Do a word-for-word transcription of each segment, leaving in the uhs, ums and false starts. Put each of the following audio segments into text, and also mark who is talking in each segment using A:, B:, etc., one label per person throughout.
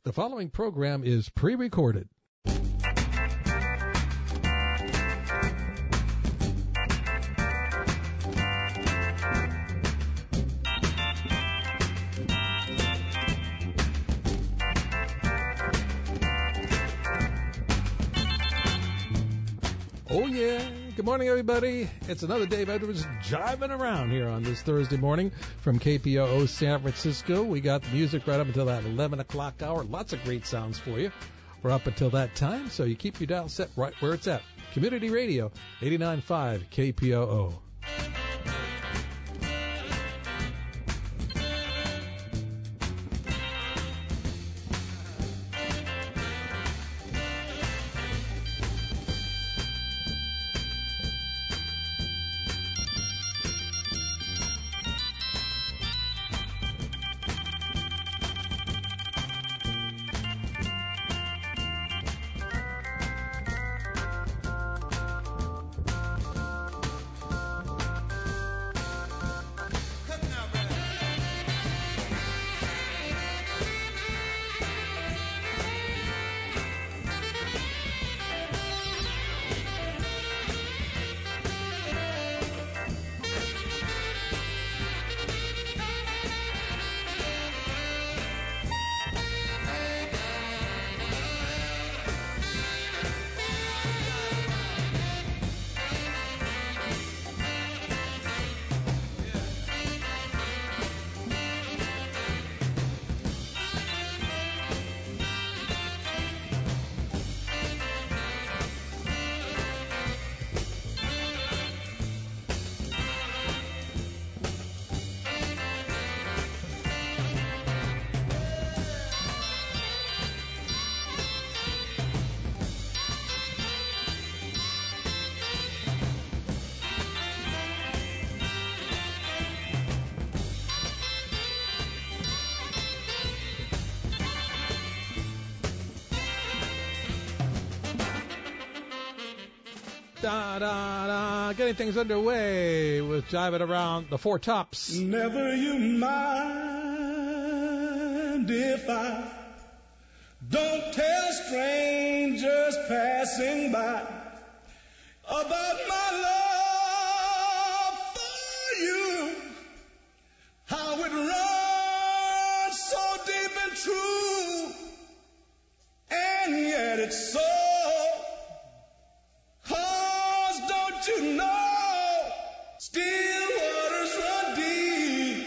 A: The following program is pre-recorded. Oh yeah, good morning everybody. It's another Dave Edwards jiving around here on this Thursday morning from K P O O San Francisco. We got the music right up until that eleven o'clock hour. Lots of great sounds for you. We're up until that time, so you keep your dial set right where it's at. Community Radio, eighty-nine point five K P O O. Da, da, da, getting things underway with Jiving Around the Four Tops.
B: Never you mind if I don't tell strangers passing by about my love for you, how it runs so deep and true, and yet it's so. You know, still waters run deep.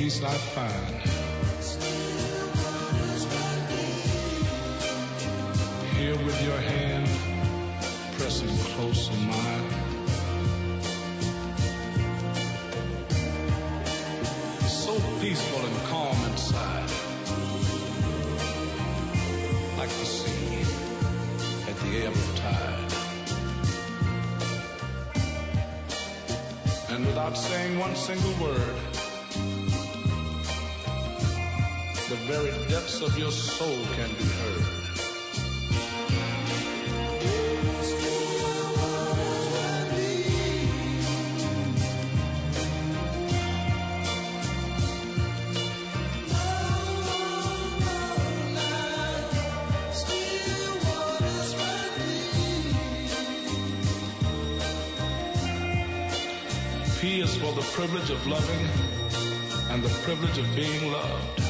B: peace I find. Here with your hand pressing close on mine. So peaceful and calm inside, like the sea at the ebb of tide. And without saying one single word, the very depths of your soul can be heard. P is for the privilege of loving and the privilege of being loved.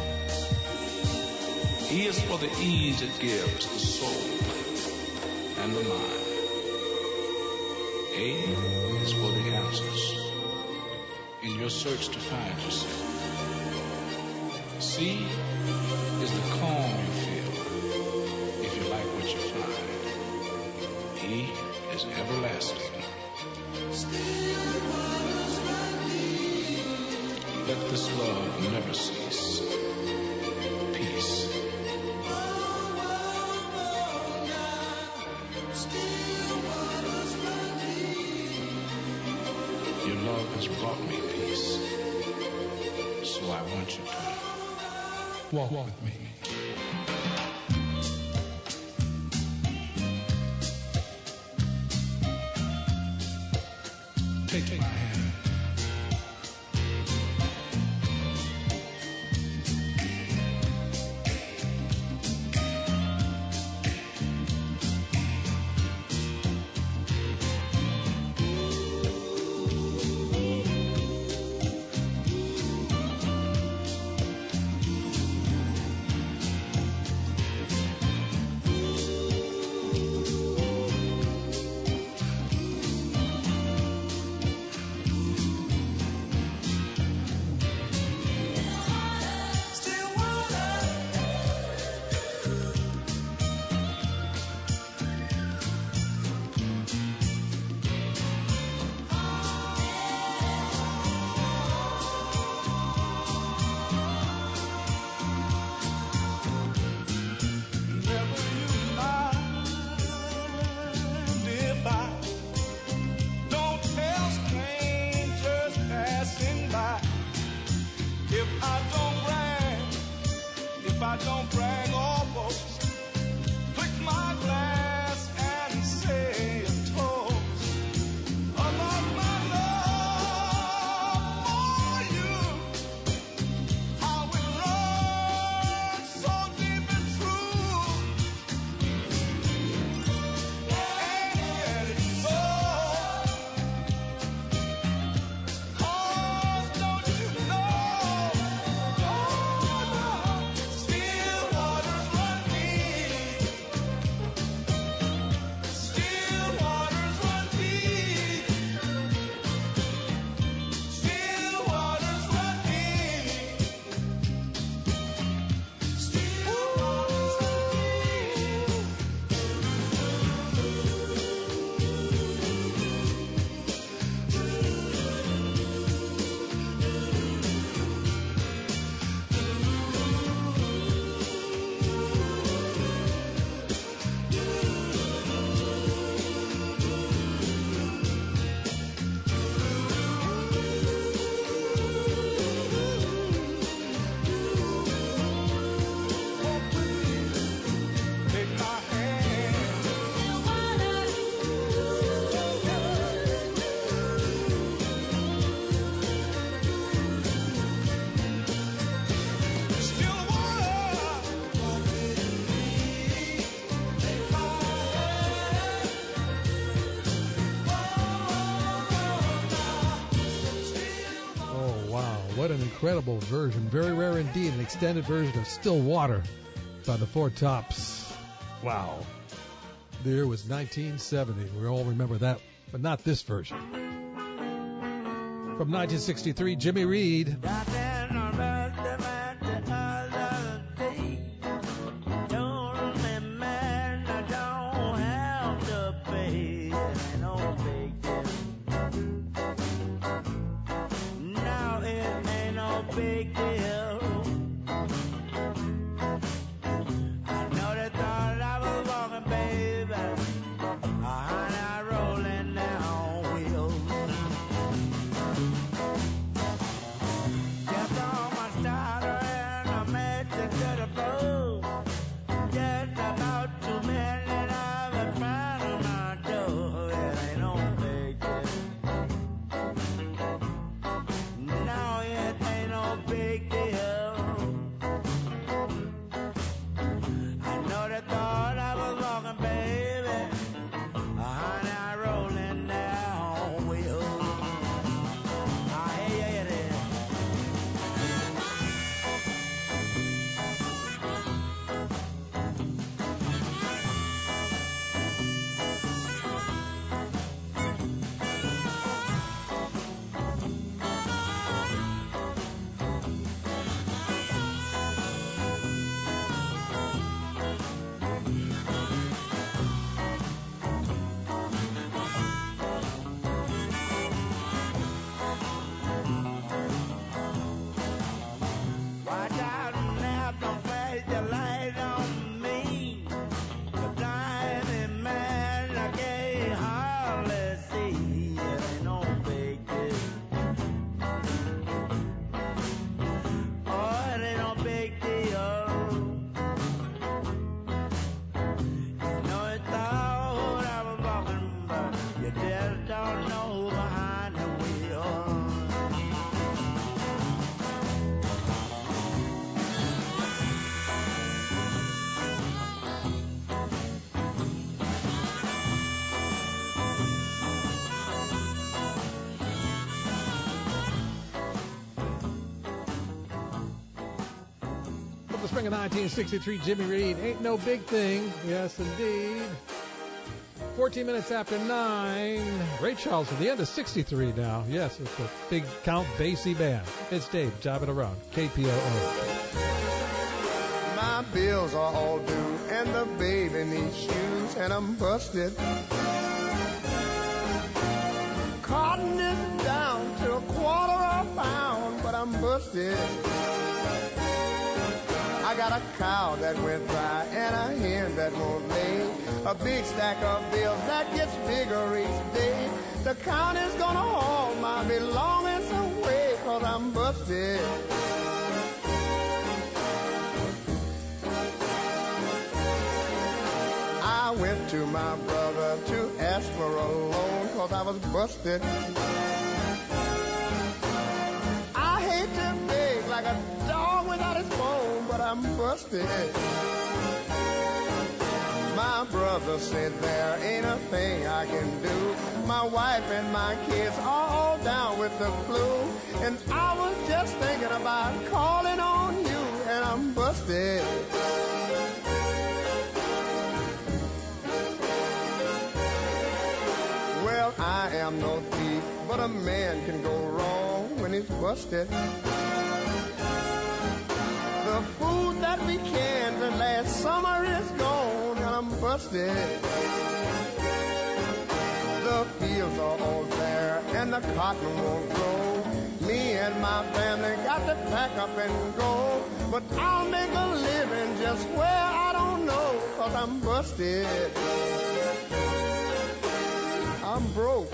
B: E is for the ease it gives the soul and the mind. A is for the answers in your search to find yourself. C is the calm you feel if you like what you find. E is everlasting. Let this love never cease. Peace. Your love has brought me peace, so I want you to walk with me. Take my hand.
A: What an incredible version. Very rare indeed. An extended version of Still Water by the Four Tops. Wow. The year was nineteen seventy. We all remember that, but not this version. From nineteen sixty-three, Jimmy Reed.
C: Got that no big deal. Now it ain't no big deal. I know they thought I was walking, baby. I'm not rolling down wheels. Just on my starter and I made it to the floor. Just about two minutes I've been trying on my door. It ain't no big deal. No, it ain't no big deal. I know they thought I was walking, baby. I'm not rolling down wheels. Ah, hey, yeah, it is. Watch out now, don't flash the light on me. The driving man, I can't hardly see. It ain't no big deal. Oh, it ain't no big deal. You know it's thought I was walking, but you just don't know behind the wheel.
A: From the spring of nineteen sixty-three, Jimmy Reed, Ain't No Big Thing. Yes, indeed. fourteen minutes after nine. Ray Charles from the end of sixty-three now. Yes, it's the big Count Basie band. It's Dave, jobbing around. K P O O.
D: My bills are all due, and the baby needs shoes, and I'm busted. Cotton is down to a quarter of a pound, but I'm busted. I got a cow that went dry and a hen that won't lay. A big stack of bills that gets bigger each day. The county's gonna haul my belongings away, 'cause I'm busted. I went to my brother to ask for a loan, 'cause I was busted. I hate to beg like a dog without his bone, but I'm busted. My brother said there ain't a thing I can do. My wife and my kids are all down with the flu, and I was just thinking about calling on you, and I'm busted. Well, I am no thief, but a man can go wrong when he's busted. The food that we canned last summer is gone, and I'm busted. The fields are all bare, and the cotton won't grow. Me and my family got to pack up and go. But I'll make a living just where I don't know, 'cause I'm busted. I'm broke.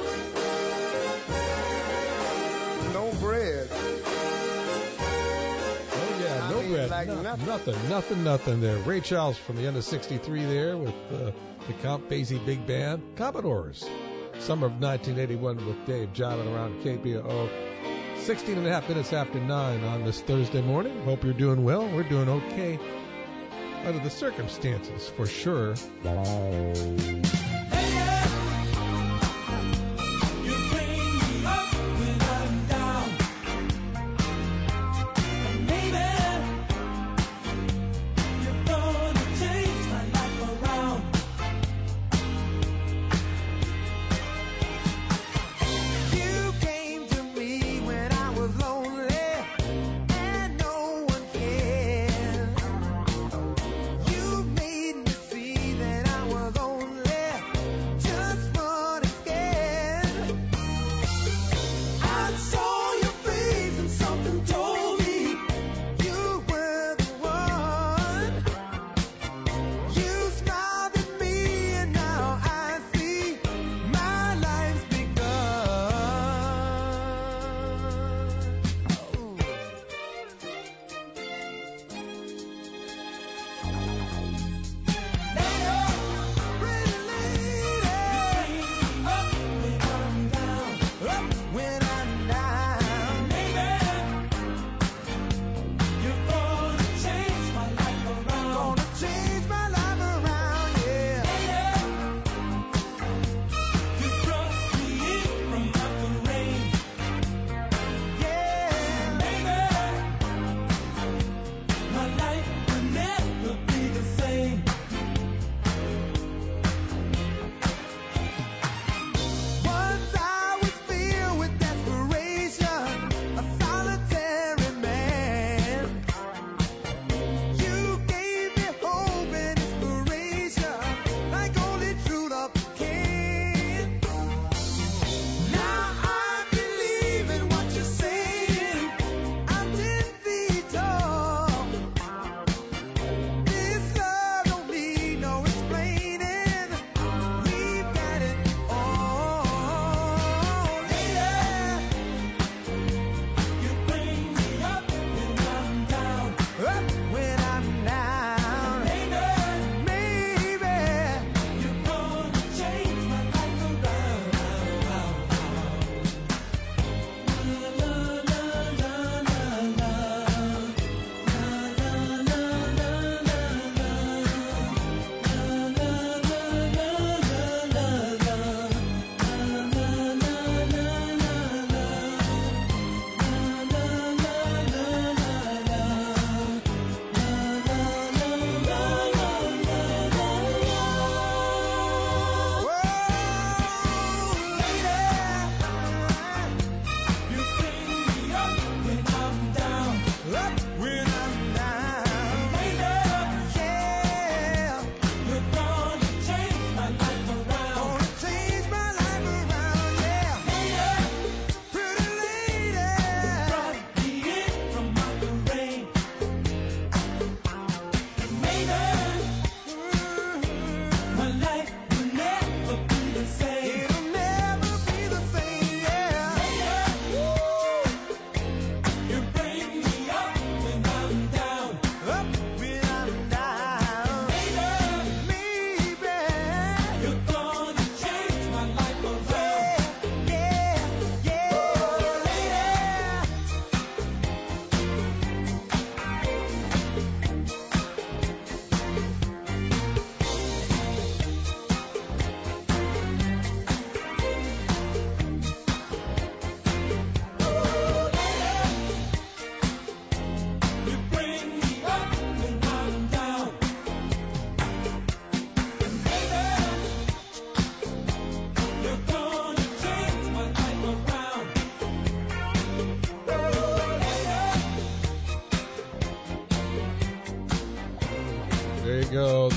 D: No bread.
A: Oh, yeah, no
D: I mean,
A: bread.
D: like
A: No-
D: nothing.
A: nothing, nothing, nothing there. Ray Charles from the end of sixty-three there with uh, the Count Basie Big Band. Commodores. Summer of nineteen eighty-one with Dave jobbing around K P O O. sixteen and a half minutes after nine on this Thursday morning. Hope you're doing well. We're doing okay under the circumstances, for sure.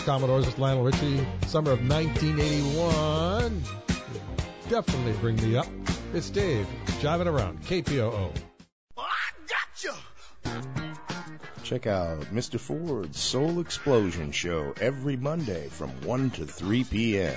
A: Commodores with Lionel Richie, summer of nineteen eighty-one. Definitely bring me up. It's Dave, jiving around, K P O O.
C: I got you!
E: Check out Mister Ford's Soul Explosion Show every Monday from one to three p.m.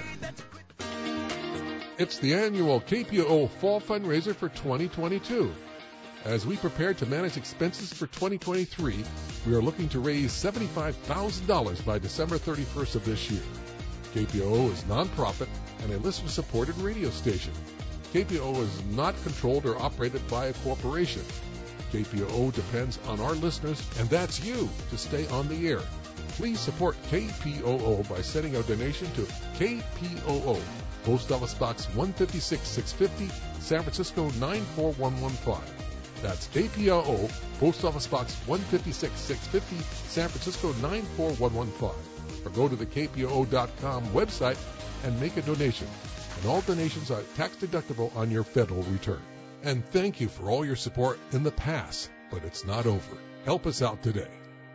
F: It's the annual K P O O Fall Fundraiser for twenty twenty-two. As we prepare to manage expenses for twenty twenty-three, we are looking to raise seventy-five thousand dollars by December thirty-first of this year. K P O O is nonprofit and a listener-supported radio station. K P O O is not controlled or operated by a corporation. K P O O depends on our listeners, and that's you, to stay on the air. Please support K P O O by sending a donation to K P O O, Post Office Box one fifty-six six fifty, San Francisco nine four one one five. That's K P O O, Post Office Box one fifty-six six fifty, San Francisco nine four one one five. Or go to the K P O O dot com website and make a donation. And all donations are tax deductible on your federal return. And thank you for all your support in the past, but it's not over. Help us out today.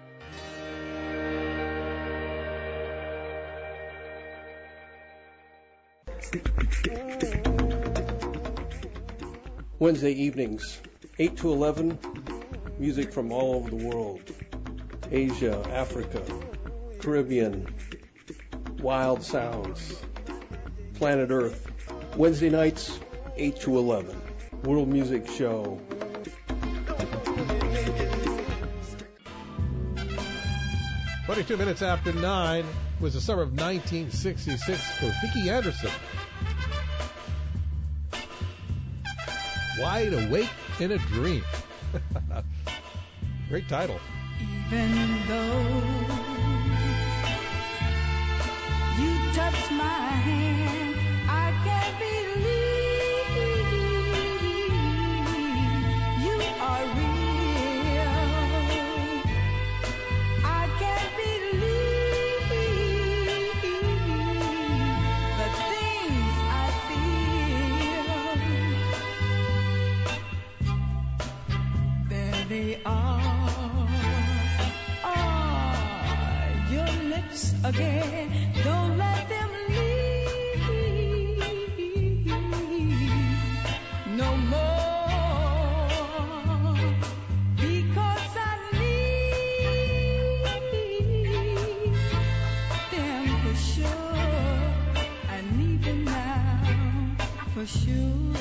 G: Wednesday evenings, eight to eleven, music from all over the world. Asia, Africa, Caribbean, wild sounds, planet Earth. Wednesday nights, eight to eleven, World Music Show.
A: twenty-two minutes after nine was the summer of nineteen sixty-six for Vicki Anderson. Wide Awake in a Dream. Great title.
H: Even though you touch my hand, I can't believe you are real. I can't believe the things I feel. There they are. Again, don't let them leave no more, because I need them for sure. I need them now for sure.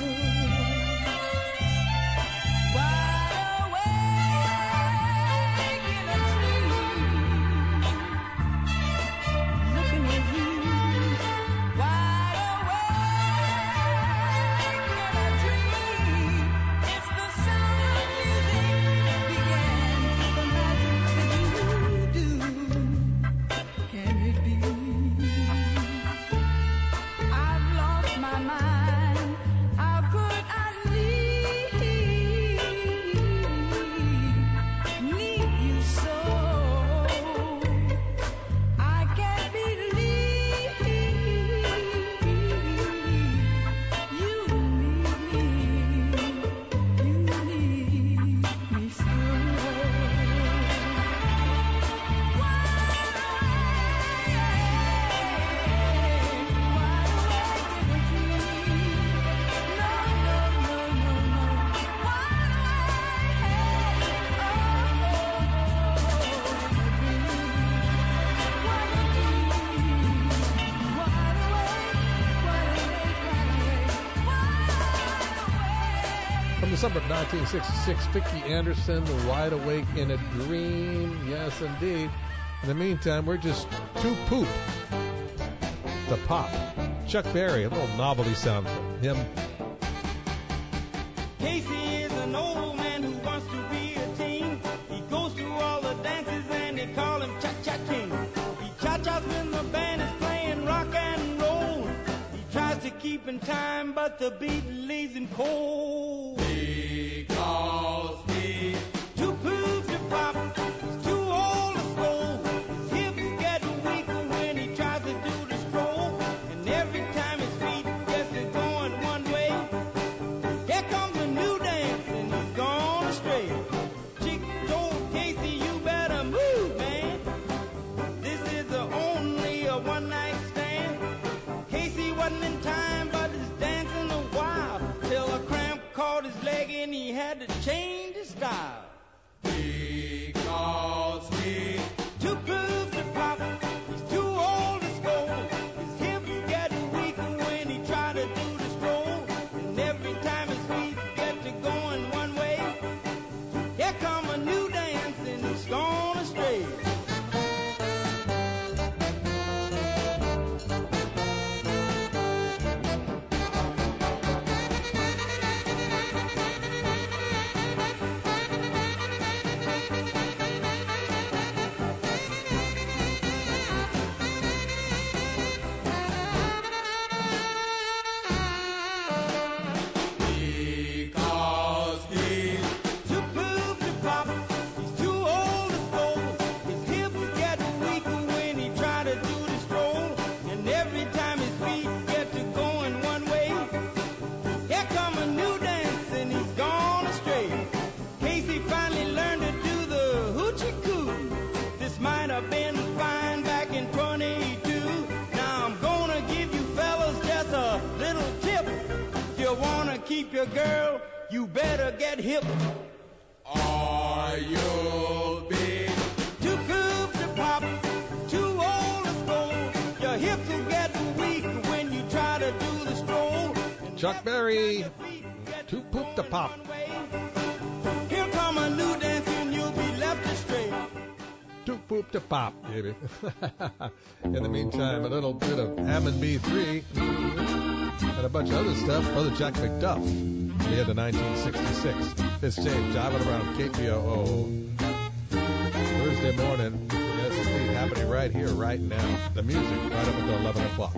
A: Summer of nineteen sixty-six, Vicki Anderson, Wide Awake in a Dream. Yes, indeed. In the meantime, we're just too poop to pop. Chuck Berry, a little novelty sound from him.
C: Casey is an old man who wants to be a teen. He goes to all the dances and they call him Cha-Cha King. He cha-chas when the band is playing rock and roll. He tries to keep in time, but the beat leaves him cold. Because he's too poop to pop, he's too old to stroll. His hips get weaker when he tries to do the stroll. And every time his feet gets to going one way, here comes a new dance and he's gone astray. Chick told Casey, you better move, man. This is the only had to change his style.
I: Because he
C: Too groove to pop, he's too old to scold. His hips getting weaker when he try to do the stroll. And every time his feet get to going one way, here come a new dance and he's gone astray.
I: Because he's
C: Too groove to pop, he's too old to scold. His hips getting weaker when he try to do the stroll. And every time his feet get to going one way, here come a new dance and he's gone astray. Casey finally learned to do the hoochie coo. This might have been fine back in twenty-two. Now I'm gonna give you fellas just a little tip. If you wanna keep your girl, you better get hip.
I: or you'll be
C: Too good to pop, too old to stroll. Your hips will get weak when you try to do the stroll. And
A: Chuck Berry, Too Poop to Pop.
C: here come a new dance and you'll be left astray.
A: Too Poop to Pop, baby. In the meantime, a little bit of Hammond B three and a bunch of other stuff. Brother Jack McDuff, the end of nineteen sixty-six. This James driving around K P O O. Thursday morning. Yes, indeed, happening right here, right now. The music right up until eleven o'clock.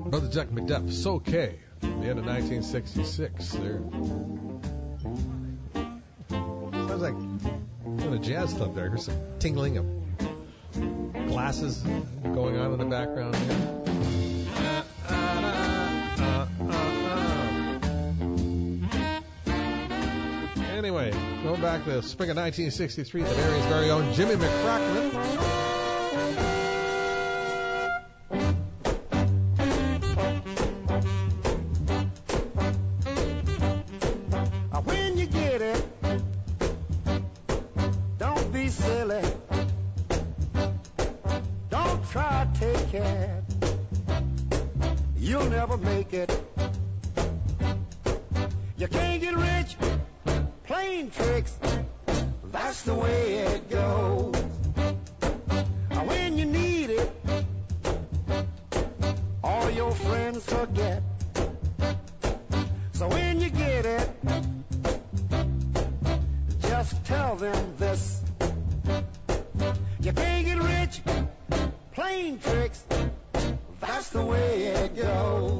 A: Brother Jack McDuff, So K, the end of nineteen sixty-six. There. Sounds like kind of jazz stuff there. Here's some tingling of glasses going on in the background here. Anyway, going back to the spring of nineteen sixty-three, the area's very own Jimmy McCracklin.
D: When you get it, don't be silly. Don't try to take it. You'll never make it. You can't get rich playing tricks. That's the way it goes. When you need it, all your friends forget. So when you get it, just tell them this. You can't get rich playing tricks. That's the way it goes.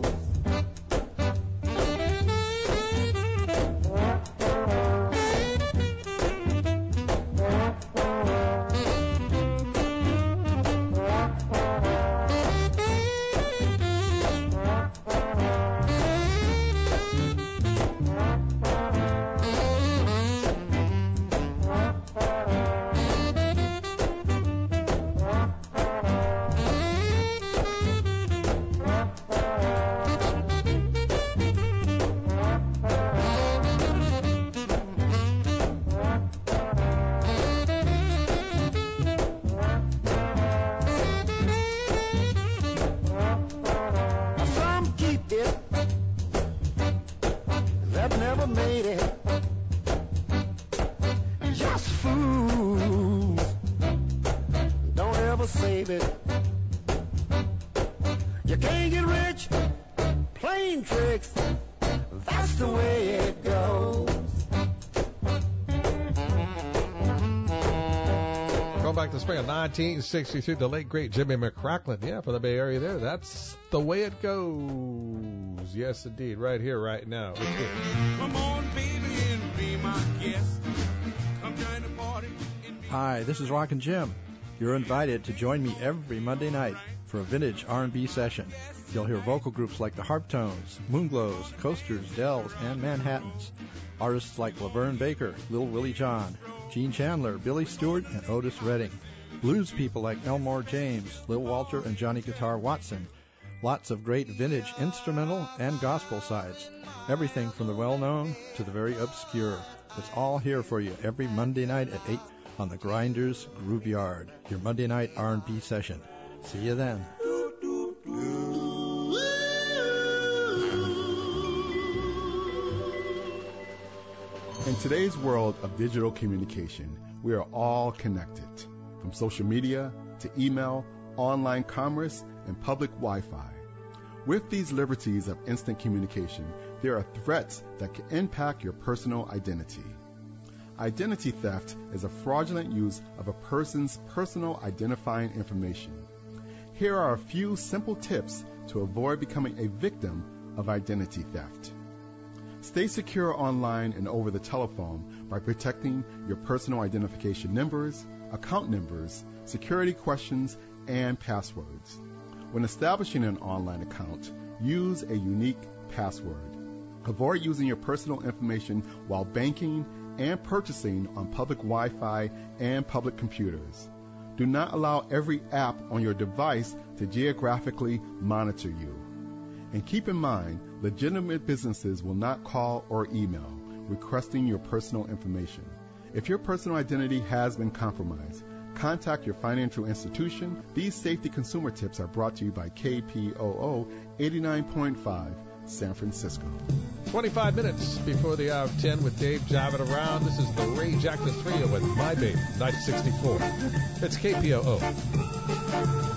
D: nineteen sixty-three, the late, great Jimmy McCracklin. Yeah, for the Bay Area there. That's the way it goes. Yes, indeed. Right here, right now.
I: Come on, baby, and be my guest. Come join the party.
J: Hi, this is Rockin' Jim. You're invited to join me every Monday night for a vintage R and B session. You'll hear vocal groups like the Harptones, Moonglows, Coasters, Dells, and Manhattans. Artists like Laverne Baker, Little Willie John, Gene Chandler, Billy Stewart, and Otis Redding. Blues people like Elmore James, Lil Walter, and Johnny Guitar Watson. Lots of great vintage instrumental and gospel sides. Everything from the well-known to the very obscure. It's all here for you every Monday night at eight on the Grinders Groove Yard. Your Monday night R and B session. See you then.
K: In today's world of digital communication, we are all connected. From social media to email, online commerce, and public Wi-Fi. With these liberties of instant communication, there are threats that can impact your personal identity. Identity theft is a fraudulent use of a person's personal identifying information. Here are a few simple tips to avoid becoming a victim of identity theft. Stay secure online and over the telephone by protecting your personal identification numbers, account numbers, security questions, and passwords. When establishing an online account, use a unique password. Avoid using your personal information while banking and purchasing on public Wi-Fi and public computers. Do not allow every app on your device to geographically monitor you. And keep in mind, legitimate businesses will not call or email requesting your personal information. If your personal identity has been compromised, contact your financial institution. These safety consumer tips are brought to you by K P O O eighty-nine point five, San Francisco.
A: twenty-five minutes before the hour of ten with Dave jiving around. This is the Ray Jackson Trio with My Baby, nineteen sixty-four. It's K P O O.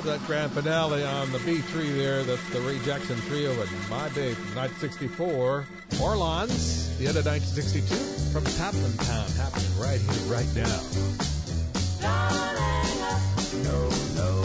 A: that grand finale on the B three there. That's the Ray Jackson Trio and My Babe from nineteen sixty-four. Orleans, the end of nineteen sixty-two, from Taplin Town, happening right here, right now.
C: No, no.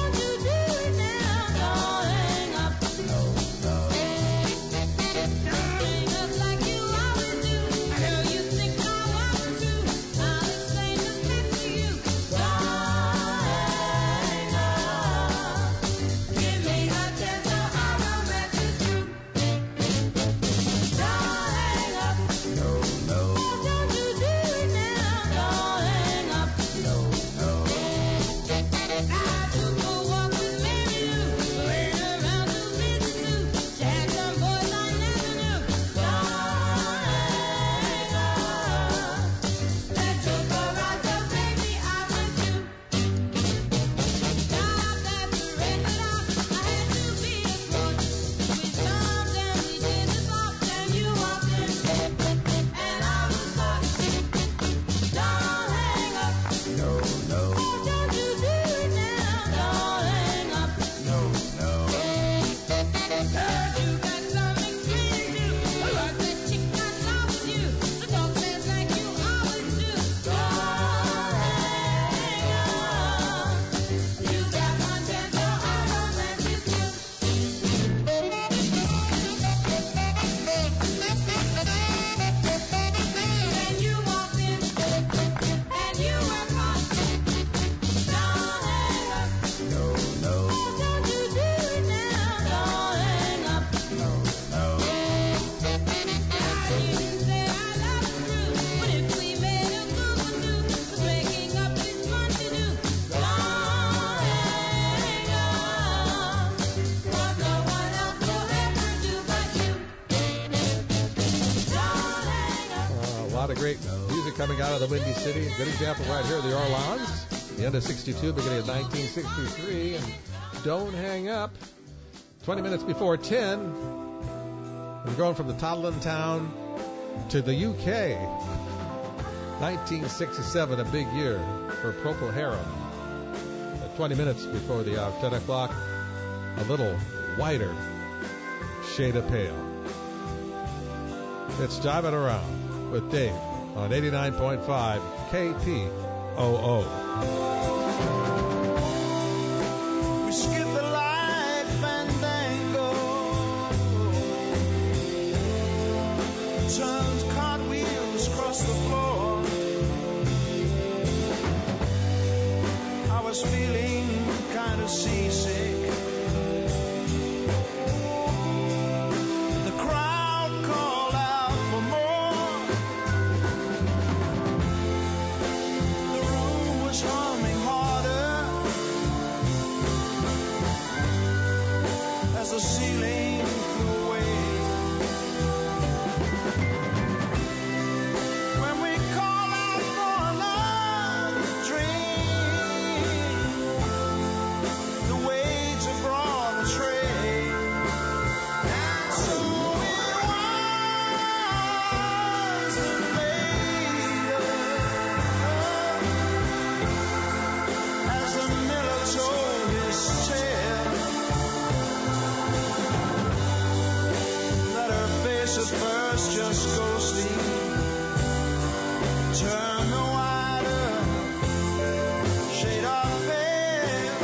A: Coming out of the Windy City. A good example right here, the Orleans. The end of sixty-two, beginning of nineteen sixty-three. And Don't Hang Up. twenty minutes before ten. We're going from the Taplin Town to the U K. nineteen sixty-seven, a big year for Procol Harum. At twenty minutes before the hour, ten o'clock, a little whiter shade of pale. It's Jiving Around with Dave on eighty-nine point five K P O O.
C: We skip the light fandango, turns cartwheels across the floor. I was feeling kind of seasick. The ceiling flew away. When we call out for another drink, the waiter brought a tray, and so it was that later, as the miller told his tale, at first just ghostly, turn the wider shade of pale.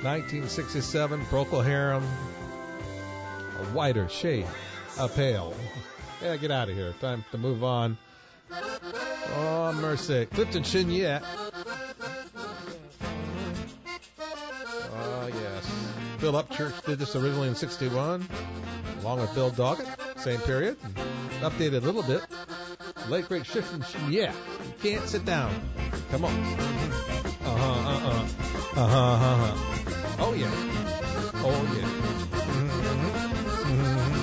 A: nineteen sixty-seven, Procol Harum, A Whiter Shade of Pale. Yeah, get out of here. Time to move on. Oh, mercy. Clifton Chenier. Oh, yes. Bill Upchurch did this originally in sixty-one, along with Bill Doggett, same period. Updated a little bit. Late great Clifton Chenier. You can't sit down. Come on. Uh-huh, uh-uh. Uh-huh, uh-huh. Oh, yeah. Oh, yeah. Mm-hmm. Mm-hmm.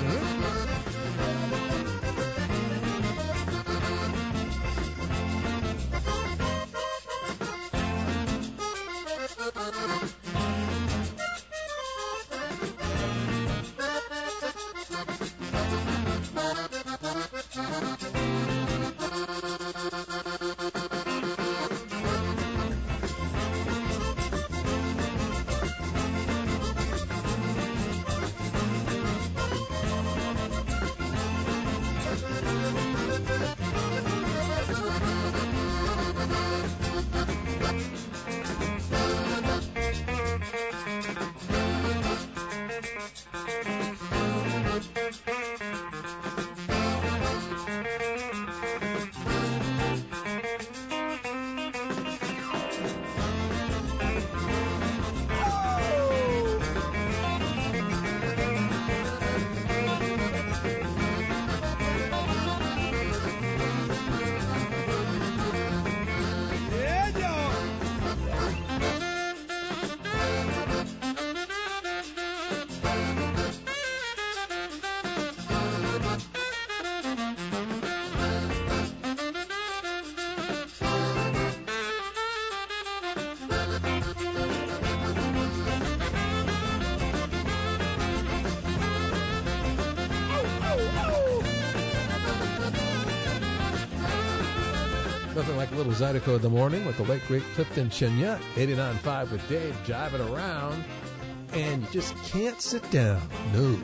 A: Nothing like a little Zydeco in the morning with the late, great Clifton Chenier. eighty-nine point five with Dave, jiving around. And you just can't sit down. No.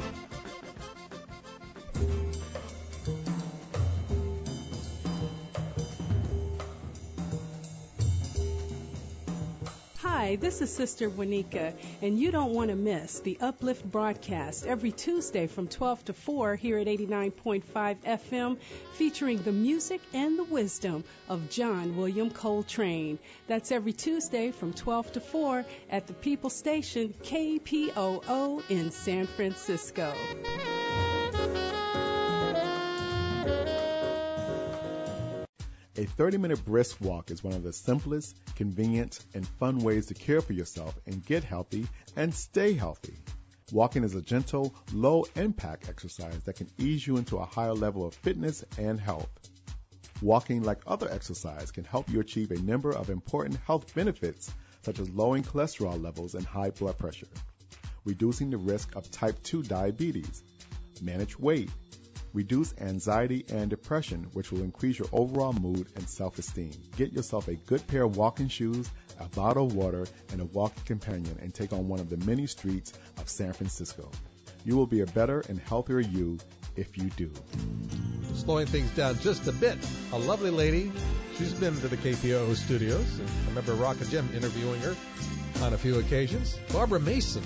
L: Hi, this is Sister Wanika, and you don't want to miss the Uplift broadcast every Tuesday from twelve to four here at eighty-nine point five F M, featuring the music and the wisdom of John William Coltrane. That's every Tuesday from twelve to four at the People Station, K P O O in San Francisco.
K: A thirty-minute brisk walk is one of the simplest, convenient, and fun ways to care for yourself and get healthy and stay healthy. Walking is a gentle, low-impact exercise that can ease you into a higher level of fitness and health. Walking, like other exercise, can help you achieve a number of important health benefits, such as lowering cholesterol levels and high blood pressure, reducing the risk of type two diabetes, manage weight, reduce anxiety and depression, which will increase your overall mood and self-esteem. Get yourself a good pair of walking shoes, a bottle of water, and a walking companion, and take on one of the many streets of San Francisco. You will be a better and healthier you if you do.
A: Slowing things down just a bit, a lovely lady. She's been to the K P O O studios. I remember Rock and Jim interviewing her on a few occasions. Barbara Mason.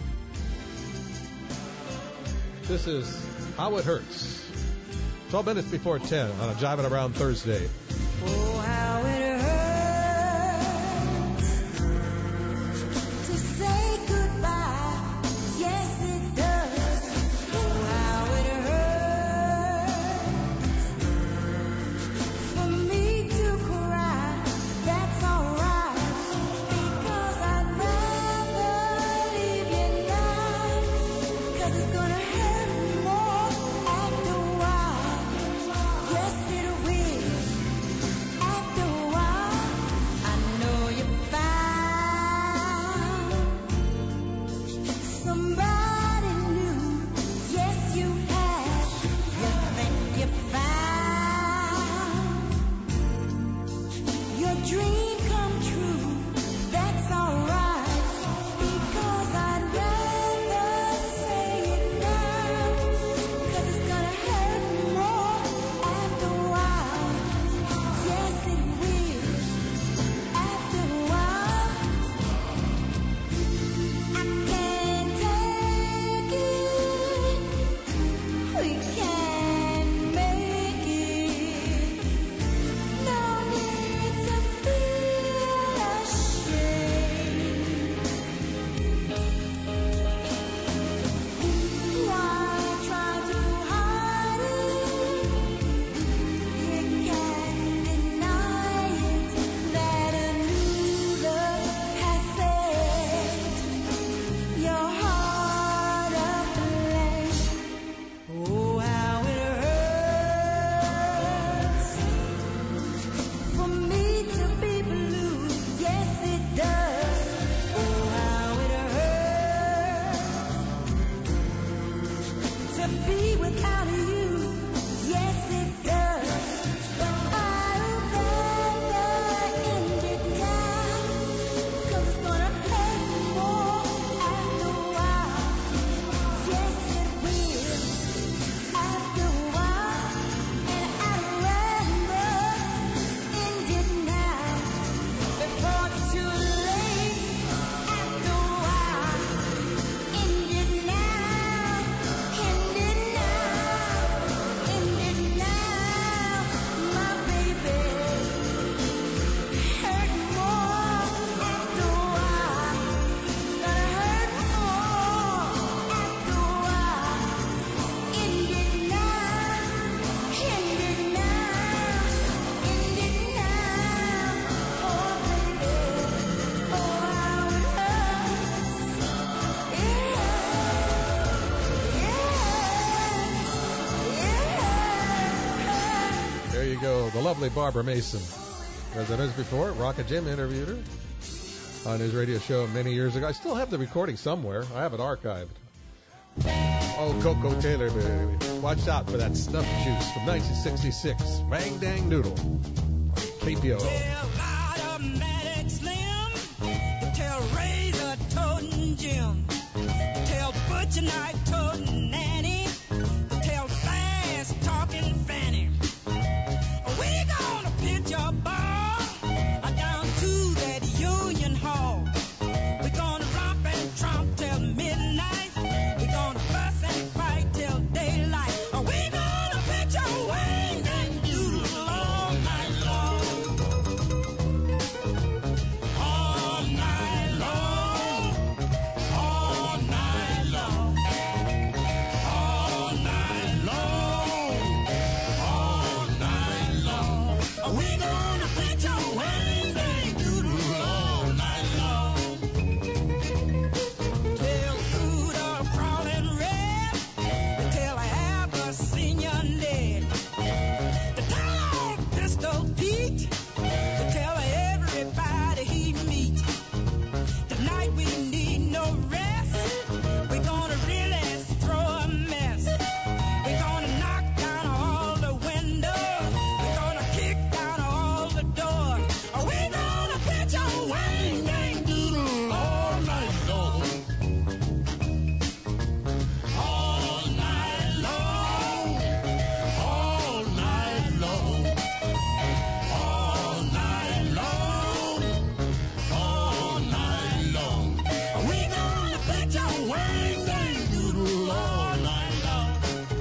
A: This is How It Hurts. twelve minutes before ten on a Jiving Around Thursday.
H: Oh, how it hurts to say goodbye. Yes, it does. Oh, how it hurts for me to cry. That's alright, because I'd rather leave you now, 'cause it's gonna hurt more after a while. Yes, it will.
A: The lovely Barbara Mason. As I mentioned before, Rockin' Jim interviewed her on his radio show many years ago. I still have the recording somewhere. I have it archived. Oh, Coco Taylor, baby. Watch out for that Snuff Juice from nineteen sixty-six. Bang Dang Noodle. K P O.
I: Tell Automatic Slim. Tell Razor Toting Jim. Tell Butcher Knife Toting Nanny. Tell Fast Talking Fanny. We gonna pitch a ball down to that Union Hall. We gonna romp and tromp till midnight. We gonna fuss and fight till daylight. We gonna pitch a wing and doodle all night long. All night long. All night long. All night long. All night long. We gonna pitch a wing and doodle all night long. Tell Rudolph crawling red. Tell Abyssinia Ned. Tell Pistol Pete. Tell everybody he meet. Tonight we need no rest. We're gonna really throw a mess. We're gonna knock down all the windows. We're gonna kick down all the doors. We're gonna pitch a wing and doodle all night long. All night long. All night long. All night long. All night long. We're gonna pitch a wing and doodle all night long.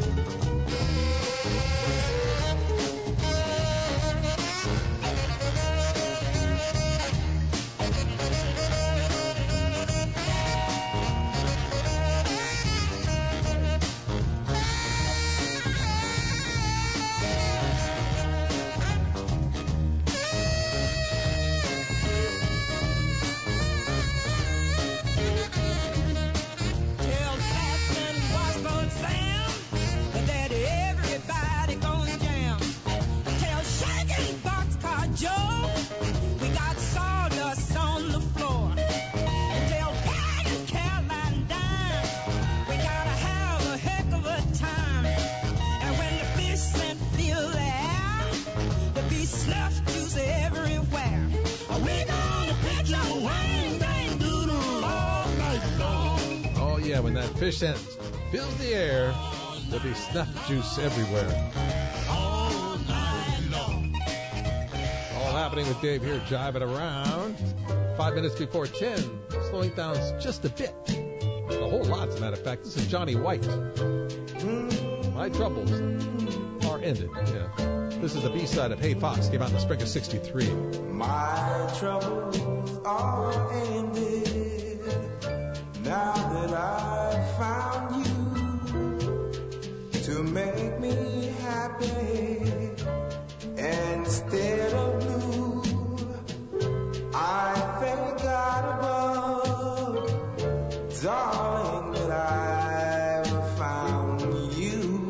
I: Tell Captain Washboard Sam that everybody gonna jam. Tell Shaking Boxcar Joe we got sawdust on the floor. Tell Pat and Caroline Dime we gotta have a heck of a time. And when the fish scent fill the air, there'll be snuff juice everywhere. We gonna pitch a wing bang doodle all night long.
A: Oh, yeah, when that fish scent fills the air, there'll be snuff juice everywhere.
I: All night long.
A: All happening with Dave here, jiving around. Five minutes before ten, slowing down just a bit. A whole lot, as a matter of fact. This is Johnny White. My troubles are ended. Yeah. This is the B-side of Hey Fox, came out in the spring of sixty-three.
C: My troubles are ended now that I've found you to make me happy instead of blue. I thank God above, darling, that I've found you.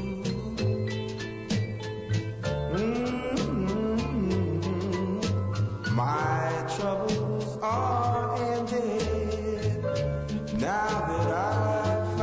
C: Mm-hmm. My troubles are ended now that I've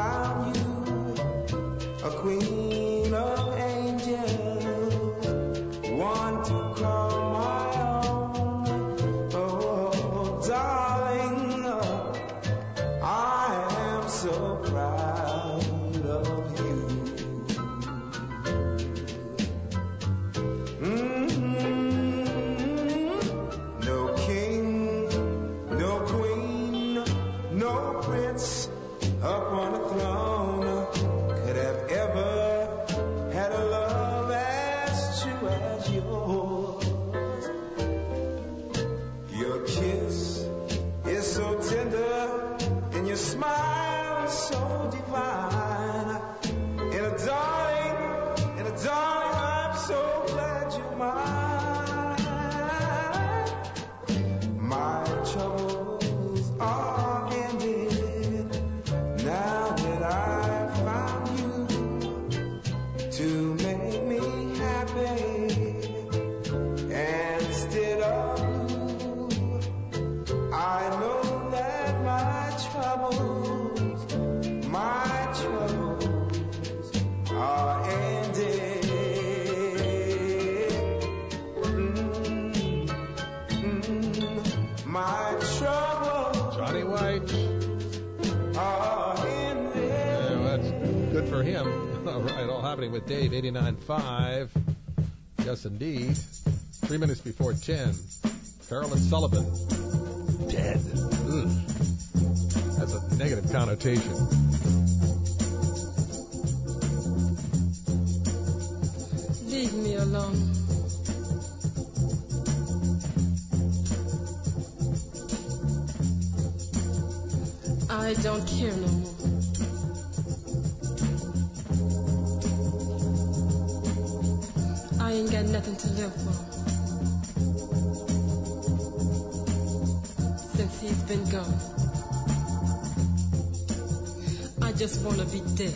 A: Good for him. All right, all happening with Dave, eighty-nine point five. Yes, indeed. Three minutes before ten. Carolyn Sullivan, dead. Ugh. That's a negative connotation.
M: Leave me alone. I don't care no more. I ain't got nothing to live for. Since he's been gone, I just want to be dead.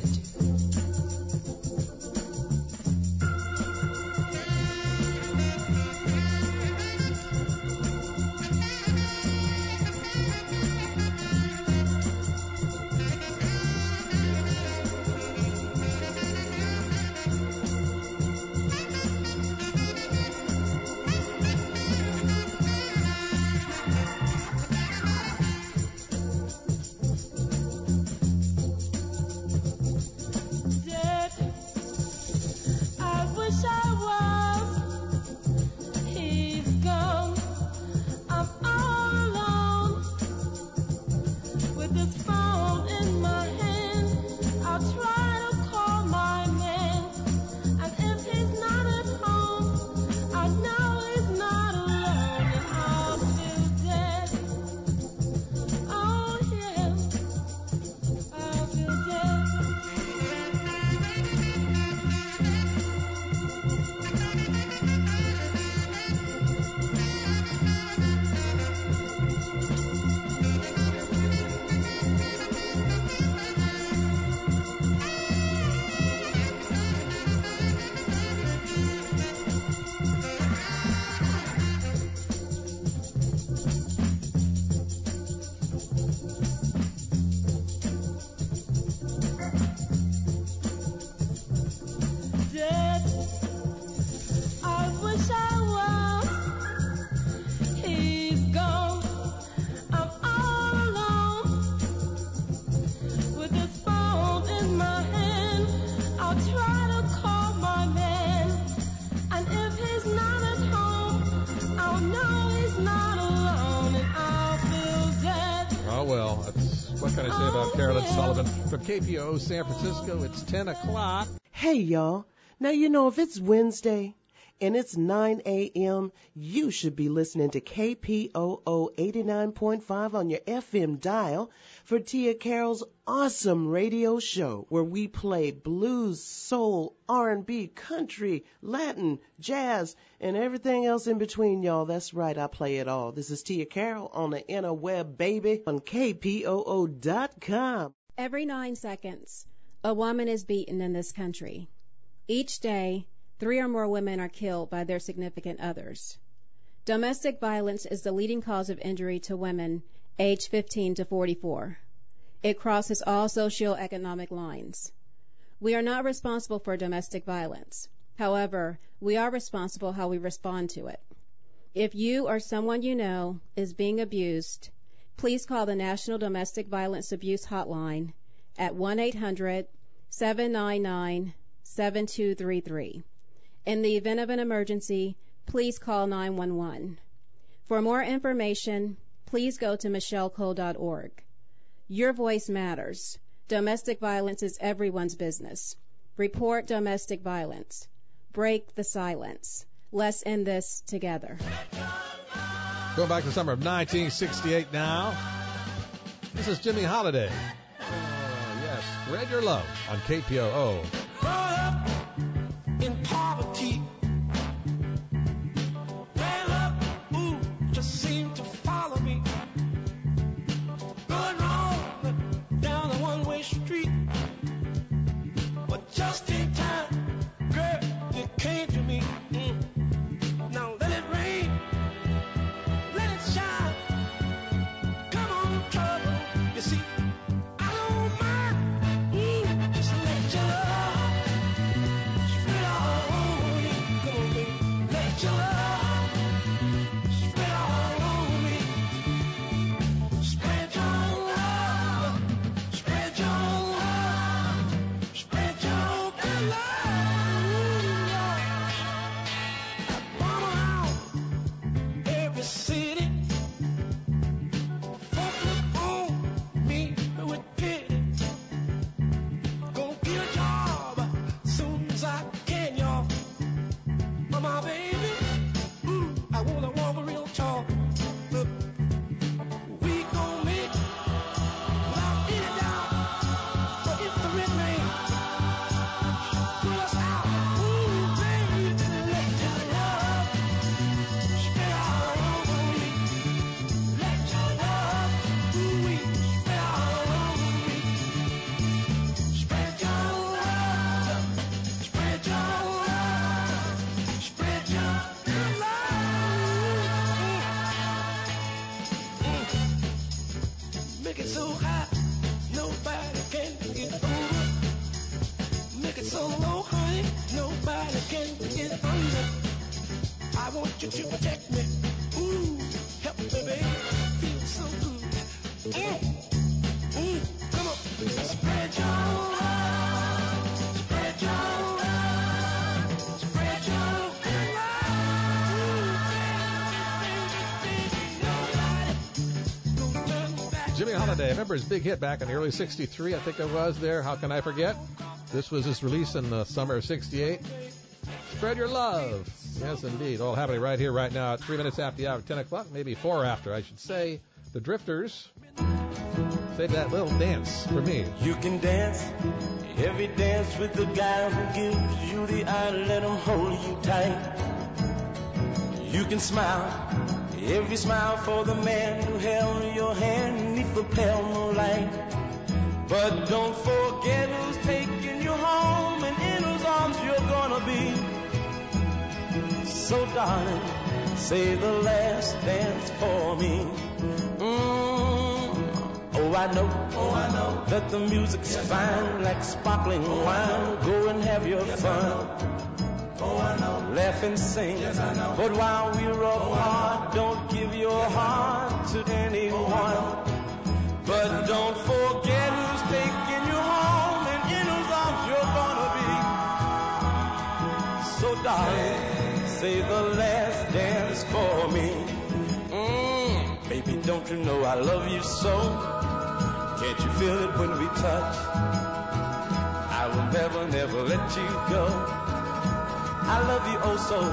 A: From K P O O San Francisco, it's ten o'clock.
N: Hey, y'all. Now, you know, if it's Wednesday and it's nine a.m., you should be listening to K P O O eighty-nine point five on your F M dial for Tia Carroll's awesome radio show where we play blues, soul, R and B, country, Latin, jazz, and everything else in between, y'all. That's right, I play it all. This is Tia Carroll on the interweb, baby, on K P O O dot com.
O: Every nine seconds, a woman is beaten in this country. Each day, three or more women are killed by their significant others. Domestic violence is the leading cause of injury to women aged fifteen to forty-four. It crosses all socioeconomic lines. We are not responsible for domestic violence. However, we are responsible how we respond to it. If you or someone you know is being abused, please call the National Domestic Violence Abuse Hotline at one eight hundred, seven nine nine, seven two three three. In the event of an emergency, please call nine one one. For more information, please go to michelle cole dot org. Your voice matters. Domestic violence is everyone's business. Report domestic violence. Break the silence. Let's end this together.
A: Going back to the summer of nineteen sixty-eight now. This is Jimmy Holiday. Oh, yes. Spread your love on K P O O.
I: Brought up in poverty. Bad luck, ooh, just seemed to follow me. Going wrong down a one-way street. But just in time, girl, it came to me. Mm. Now let it rain. Let it shine. Come on, trouble. You see, I don't mind. Mm, just let your love spread all over me. Come on, baby. Let your love spread all over me. Spread your love. Spread your love. Spread honey, nobody can get under. I want you to protect me. Ooh, help me, baby. Feel so good. Mm, mm, come on. Spread your love. Spread your love. Spread your love.
A: Jimmy Holiday, remember his big hit back in the early sixty-three, I think it was there, How Can I Forget? This was his release in the summer of sixty-eight. Spread your love. Yes, indeed. All happening right here, right now, at three minutes after the hour, ten o'clock, maybe four after, I should say. The Drifters. Save that little dance for me.
C: You can dance, every dance with the guy who gives you the eye, let him hold you tight. You can smile, every smile for the man who held your hand neath the pale moonlight. But don't forget who's taking you home and in whose arms you're gonna be. So darling, say the last dance for me. Mm. Oh, I know, oh, I know that the music's yes, fine like sparkling oh, wine. Go and have your yes, fun. Oh, I know. Laugh and sing. Yes, I know. But while we're apart, oh, don't give your heart to anyone. Oh, but don't forget who's taking you home and in whose arms you're gonna be. So darling, say the last dance for me. Mm, baby, don't you know I love you so? Can't you feel it when we touch? I will never, never let you go. I love you oh so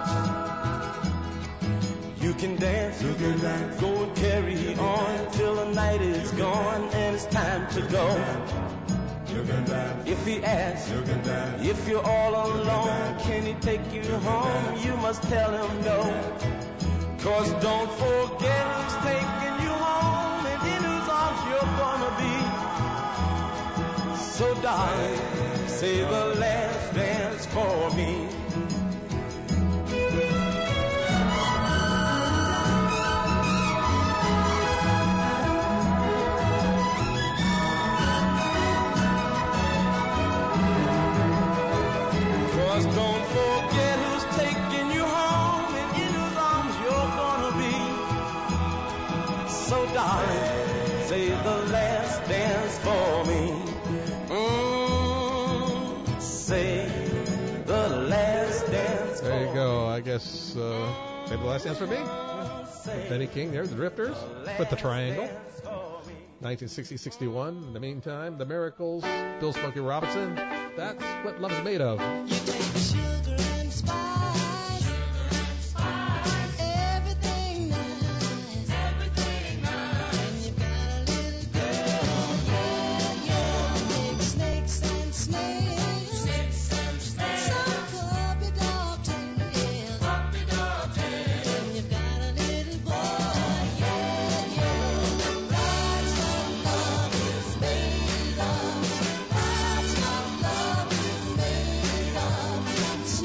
C: much. You can dance, you can dance. Go and carry on till the night is gone and it's time to go. You can dance. If he asks, you can dance. If you're all alone, can he take you home? You must tell him no. Cause don't forget who's taking you home and in whose arms you're gonna be. So darling, say the last dance for me. Cause don't forget who's taking you home and in whose arms you're gonna be. So darling, say the last dance for me. Mm, say the last dance.
A: There you go. I guess uh, say the last dance for me. Benny King there, the Drifters with the Triangle. nineteen sixty sixty-one. In the meantime, the Miracles, Bill Smokey Robinson. That's what love's made of.
I: You take sugar and spice, everything nice, everything nice. And you've got a little girl, yeah, yeah. Big snakes and snails, snakes and snails. Some puppy dog tail, puppy dog tail. And you've got a little boy, yeah, yeah. That's what love is made of. That's what love is made of.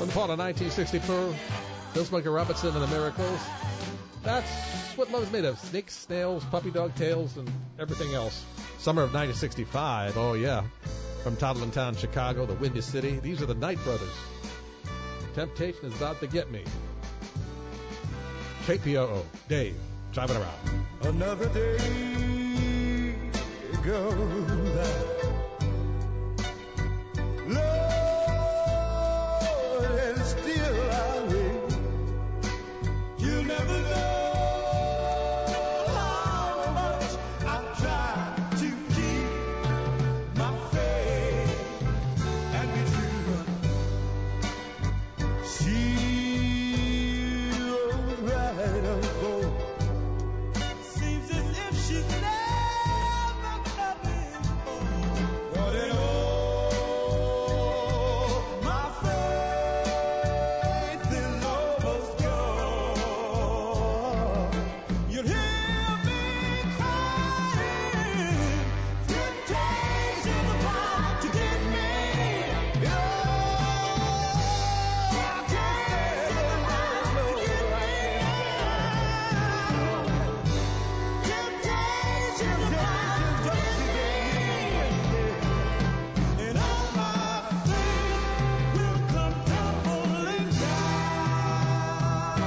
A: One Fall of nineteen sixty-four, Bill Smokey Robinson and the Miracles. That's what love's made of. Snakes, snails, puppy dog tails, and everything else. Summer of nineteen sixty-five, oh yeah. From Toddlin Town, Chicago, the Windy City. These are the Knight Brothers. Temptation is about to get me. K P O O, Dave, driving around.
C: Another day goes by. Lord, and still I wait. You'll never know how much I try to keep my faith and be true. She'll ride on board. Seems as if she's never loved me before. But in all my faith is almost gone. You'll hear me crying. Temptation's about to get me. Oh, temptation's about to get me. Temptation's about to get me. And all my faith will come tumbling down.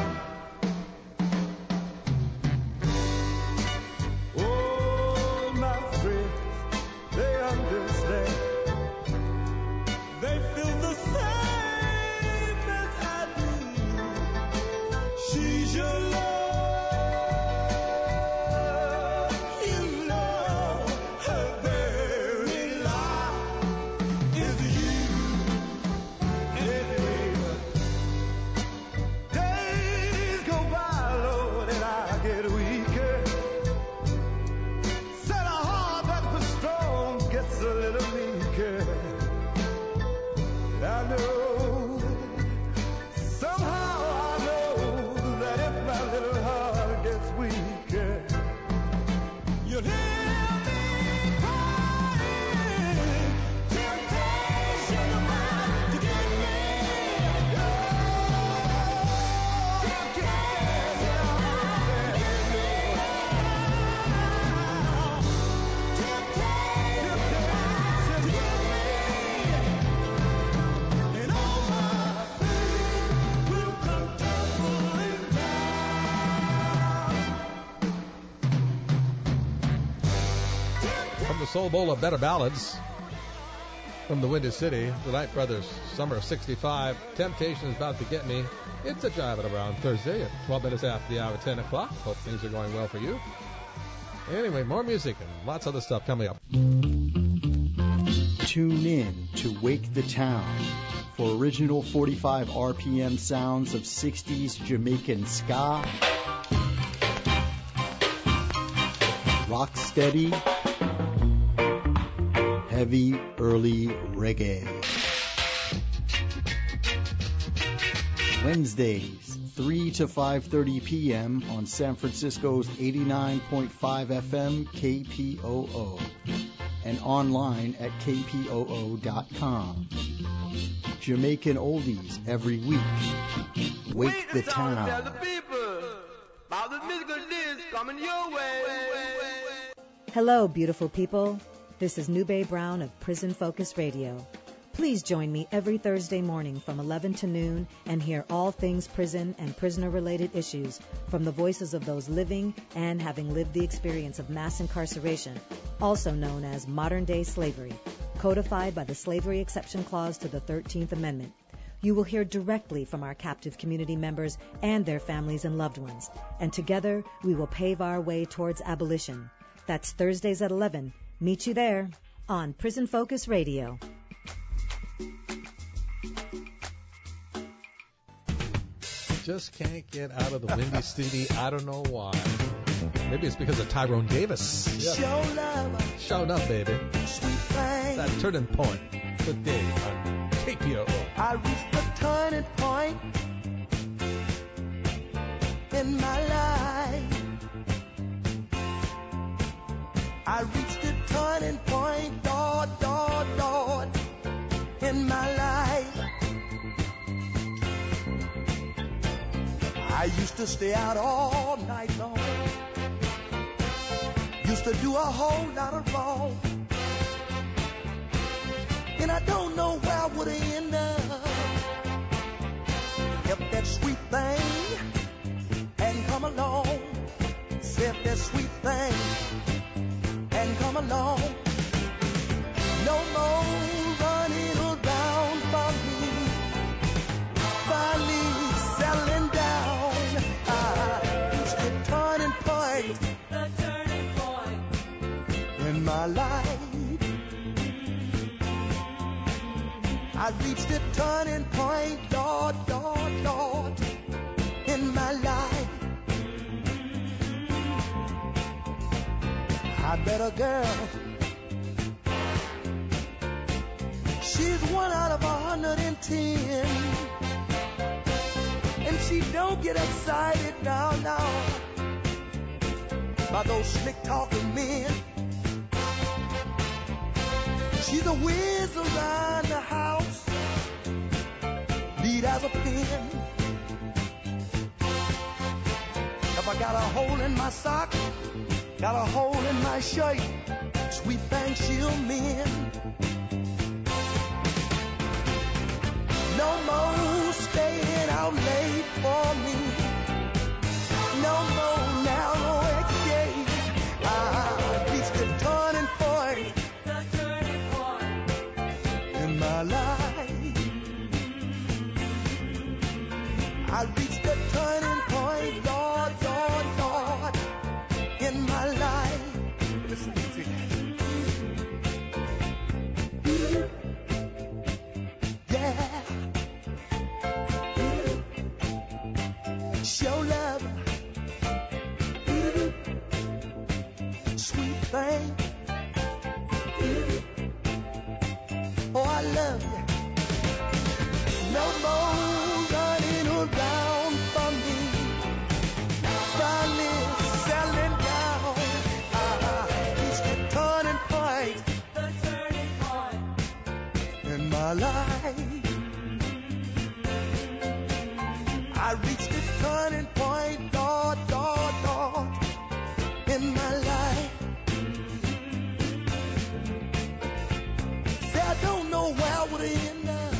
C: Oh, my friends, they understand. They feel the same as I do. She's your love. You know her very life is you. Anyway, days go by, Lord, and I get weaker. Said a heart that was strong gets a little weaker. I know, somehow I know that if my little heart gets weaker, you'll hear me crying. Temptation's about to get me. Oh, temptation's about to get me. Temptation's about to get me. And all my faith will come tumbling down.
A: From the Soul Bowl of Better Ballads, from the Windy City, the Knight Brothers, Summer of sixty-five, Temptation is about to get me. It's a Driving Around Thursday at twelve minutes after the hour, ten o'clock. Hope things are going well for you. Anyway, more music and lots of other stuff coming up.
P: Tune in to Wake the Town for original forty-five R P M sounds of sixties Jamaican ska, rocksteady, heavy early reggae. Wednesdays, three to five thirty p.m. on San Francisco's eighty-nine point five F M K P O O and online at K P O O dot com. Jamaican oldies every week. Wake the
C: Tell the
P: town.
C: people about the musical disc coming your way.
Q: Hello, beautiful people. This is Nube Brown of Prison Focus Radio. Please join me every Thursday morning from eleven to noon and hear all things prison and prisoner-related issues from the voices of those living and having lived the experience of mass incarceration, also known as modern-day slavery, codified by the Slavery Exception Clause to the thirteenth Amendment. You will hear directly from our captive community members and their families and loved ones, and together we will pave our way towards abolition. That's Thursdays at eleven. Meet you there on Prison Focus Radio.
A: Just can't get out of the Windy City. I don't know why. Maybe it's because of Tyrone Davis. Yep.
C: Show love.
A: Show enough, baby.
C: Sweet thing.
A: That turning point. Good day on K P O O.
C: I reached the turning point in my life. I reached the turning point, Lord, Lord, Lord, in my life. I used to stay out all night long. Used to do a whole lot of wrong. And I don't know where I would end up if that sweet thing hadn't come along. If that sweet thing hadn't come along. No more running around for me. Finally settling down. I reached a turning point. The turning point in my life. I reached a turning point, Lord, Lord, Lord, in my life. I met a girl. She's one out of a hundred and ten. And she don't get excited now, now by those slick talking men. She's a whiz around the house, neat as a pin. If I got a hole in my sock, got a hole in my shirt, sweet thing she'll mend. No more staying out late for me. No more narrow escape. I reached the turning point. The turning point in my life. I reached the turning point, Lord, Lord, Lord, in my life. Listen to it. Yeah. Show love, sweet thing. Oh, I love you. No more running around for me. Finally settling down. I reached the turning point. The turning point in my life. I reached the turning point, Lord, Lord, Lord, in my life. Say I don't know where I would end up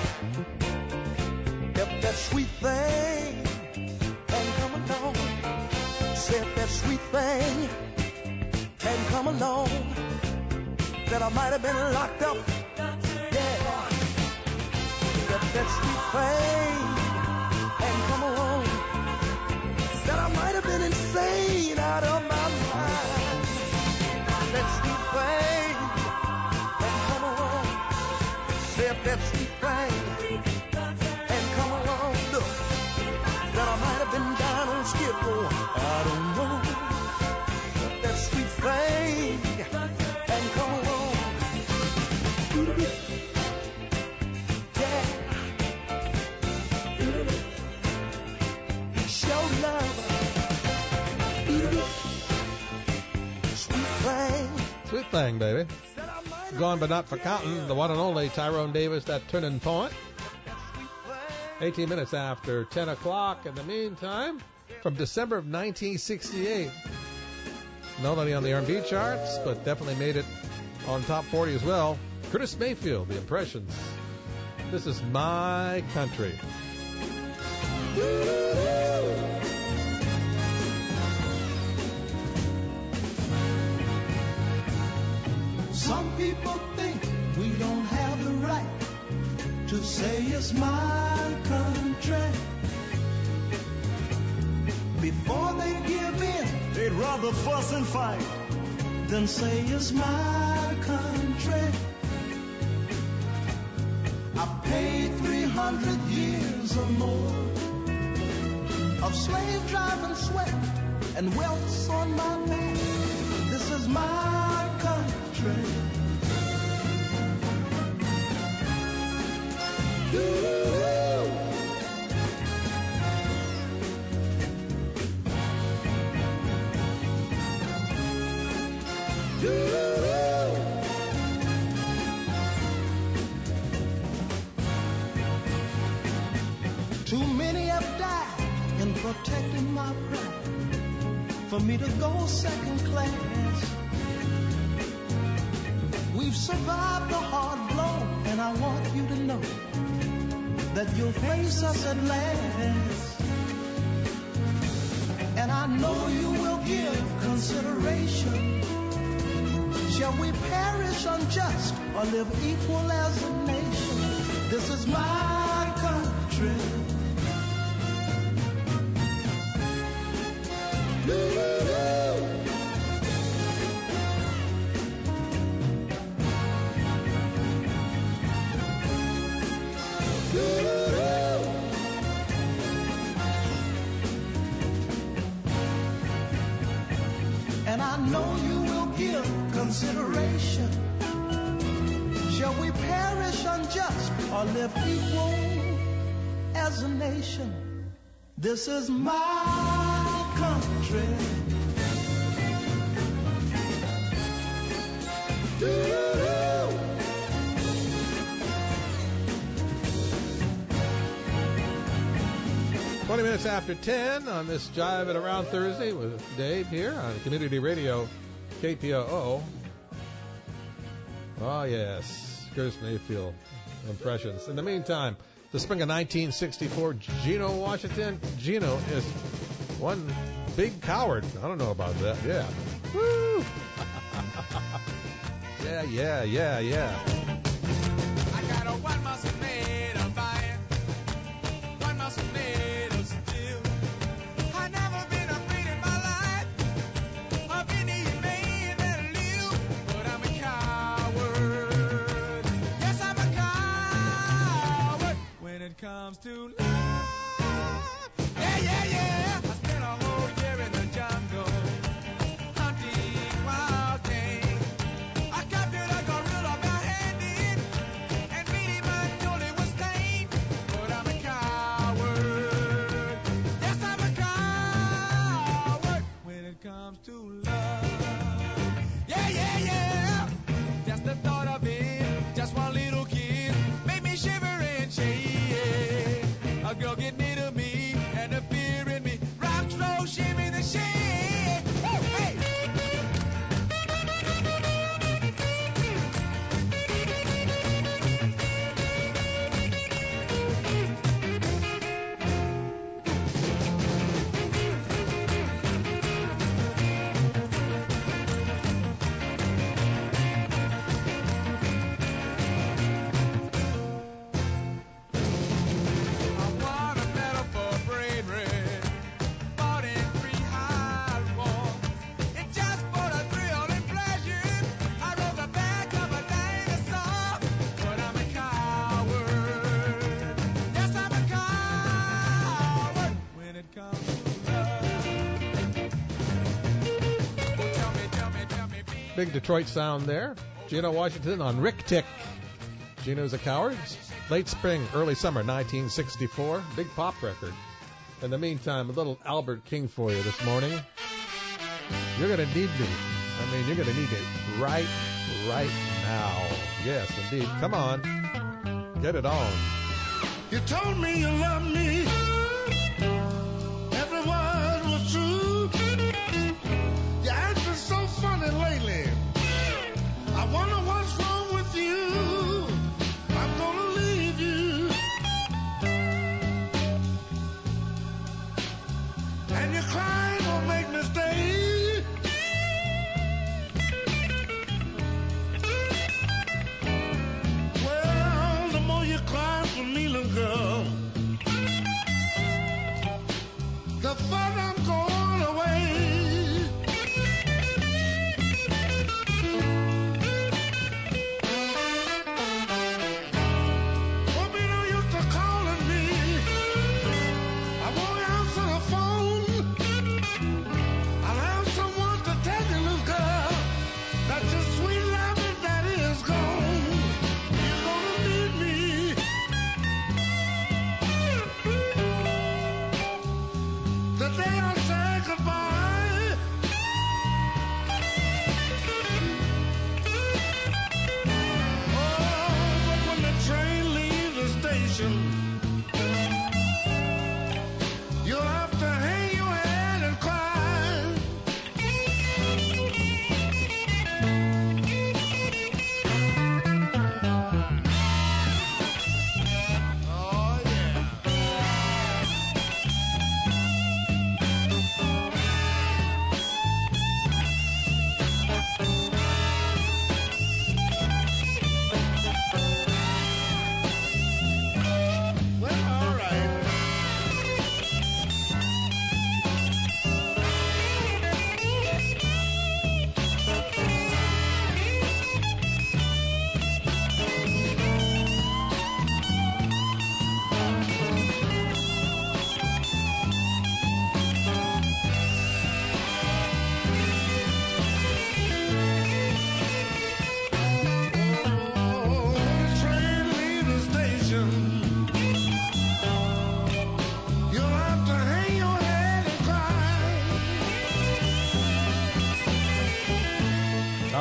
C: if that sweet thing hadn't come along. Say if that sweet thing hadn't come along, that I might have been locked up. Yeah. If that sweet thing come along, that I might have been insane out of my mind. That sweet thing had come along. Said that sweet thing had come along. Look, that I might have been down on Skid Row. I don't know. But that sweet thing had come along.
A: Sweet thing, baby. Gone but not forgotten. The one and only Tyrone Davis, that turning point. eighteen minutes after ten o'clock. In the meantime, from December of nineteen sixty-eight. Not only on the R and B charts, but definitely made it on top forty as well. Curtis Mayfield, The Impressions. This is My Country.
C: Some people think we don't have the right to say it's my country. Before they give in, they'd rather fuss and fight than say it's my country. I paid three hundred years or more of slave driving sweat and welts on my back. This is my country. Too many have died in
R: protecting my pride for me to go second class. We've survived the hard blow, and I want you to know that you'll face us at last. And I know you will give consideration. Shall we perish unjust or live equal as a nation? This is my country. And I know you will give consideration. Shall we perish unjust or live equal as a nation? This is my country.
A: twenty minutes after ten on this Jive It Around Thursday with Dave here on Community Radio K P O O. Oh, yes. Curtis Mayfield impressions. In the meantime, the spring of nineteen sixty-four, Geno Washington. Geno is one big coward. I don't know about that. Yeah. Woo! yeah, yeah, yeah, yeah.
I: I got a one muscle made of iron, one muscle made of steel. I never been afraid in my life of any man that live, but I'm a coward. Yes, I'm a coward when it comes to love. Yeah, yeah, yeah. I spent a whole year in the jungle hunting wild game. I captured a gorilla barehanded and beat him until he was tame. But I'm a coward. Yes, I'm a coward when it comes to love. Yeah, yeah, yeah. Just the thought of it, just one little kiss, made me shiver and shake. A girl get near to me and the fear in me rocks, roll, shimmy the shake. Woo, hey. I want a medal for bravery, fought in three high war. And just for the thrill and pleasure, I rode the back of a dinosaur. But I'm a coward. Yes, I'm a coward when it comes to love. Oh, tell me, tell me, tell me, be
A: Big Detroit sound there. Geno Washington on Rick Tick. Geno's a Coward. Late spring, early summer, nineteen sixty-four. Big pop record. In the meantime, a little Albert King for you this morning. You're going to need me. I mean, you're going to need it right, right now. Yes, indeed. Come on. Get it on.
R: You told me you loved me. Every word was true. Your acting's so funny lately. I wonder what's wrong with you. I'm gonna leave you. And your crying won't make me stay. Well, the more you cry for me, little girl,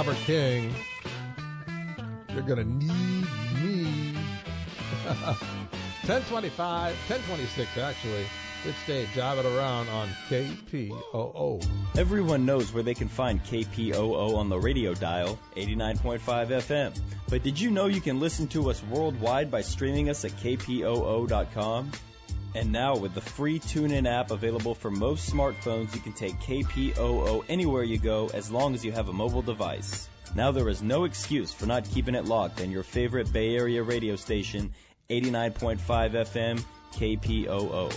A: Robert King. You're going to need me. ten twenty-five, ten twenty-six actually. It's Dave, Jive It Around on K P O O.
S: Everyone knows where they can find K P O O on the radio dial, eighty-nine point five F M. But did you know you can listen to us worldwide by streaming us at K P O O dot com? And now with the free TuneIn app available for most smartphones, you can take K P O O anywhere you go as long as you have a mobile device. Now there is no excuse for not keeping it locked in your favorite Bay Area radio station, eighty-nine point five F M, K P O O.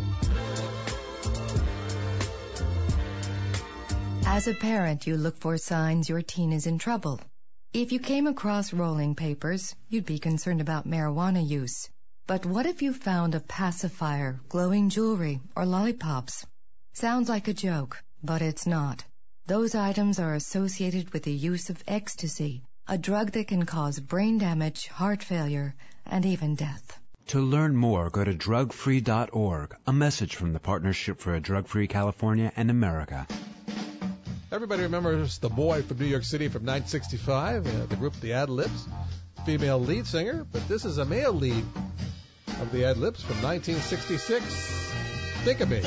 T: As a parent, you look for signs your teen is in trouble. If you came across rolling papers, you'd be concerned about marijuana use. But what if you found a pacifier, glowing jewelry, or lollipops? Sounds like a joke, but it's not. Those items are associated with the use of ecstasy, a drug that can cause brain damage, heart failure, and even death.
U: To learn more, go to drug free dot org, a message from the Partnership for a Drug-Free California and America.
A: Everybody remembers the boy from New York City from nineteen sixty-five, uh, the group The Ad-Libs, female lead singer, but this is a male lead of The Ad-Libs from nineteen sixty-six, Think of Me.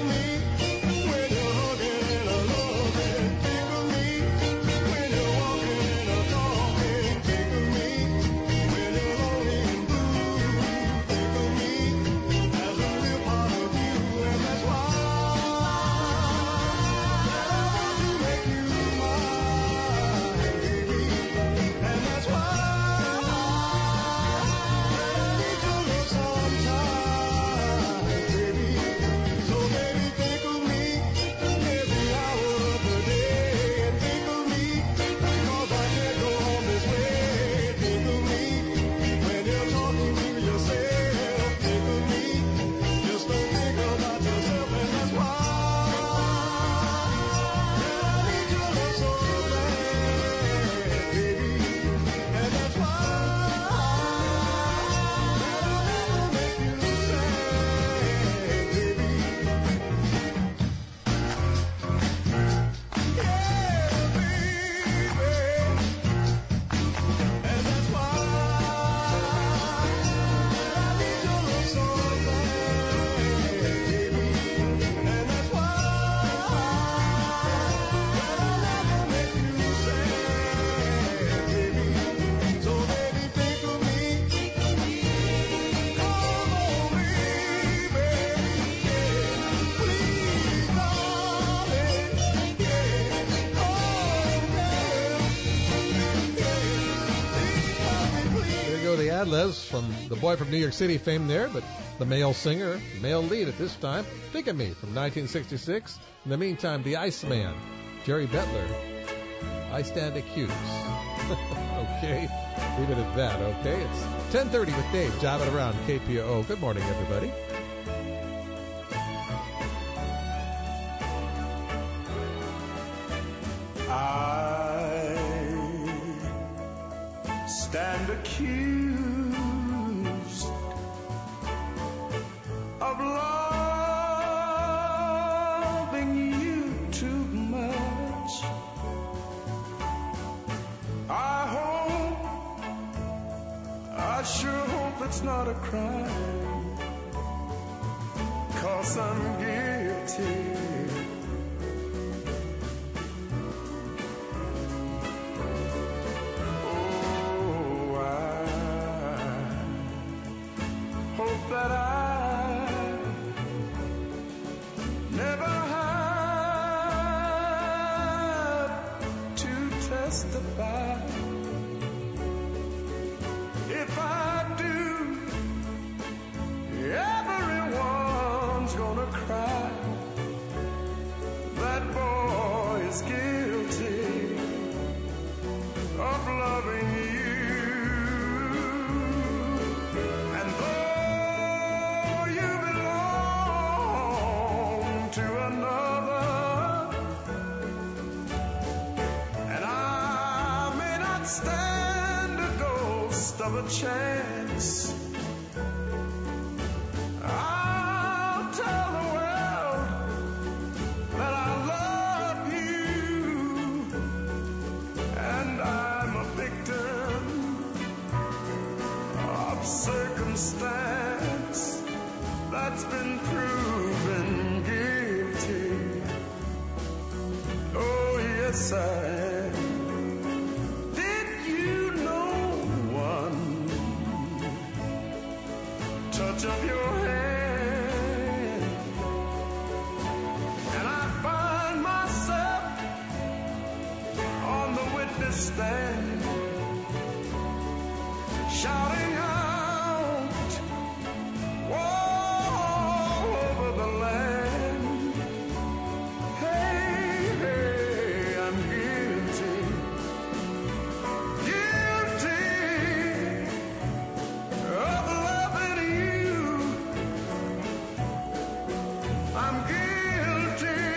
A: Ad-Libs from the boy from New York City fame there, but the male singer, male lead at this time, Think of Me from nineteen sixty-six. In the meantime, the Iceman, Jerry Bettler, I Stand Accused. Okay, leave it at that, okay? It's ten thirty with Dave, Jive It Around, K P O O. Good morning, everybody.
C: I stand accused of loving you too much. I hope, I sure hope it's not a crime, 'cause I'm guilty. Oh, I hope that I never have to testify. If I do, everyone's gonna cry. That boy is guilty of loving you. And though you belong to another, and I may not stand a ghost of a chance, I'll tell the world that I love you, and circumstance that's been proven guilty. Oh, yes, I am. Did you know one touch of your hand, and I find myself on the witness stand, shouting out, whoa, over the land. Hey, hey, I'm guilty, guilty of loving you. I'm guilty,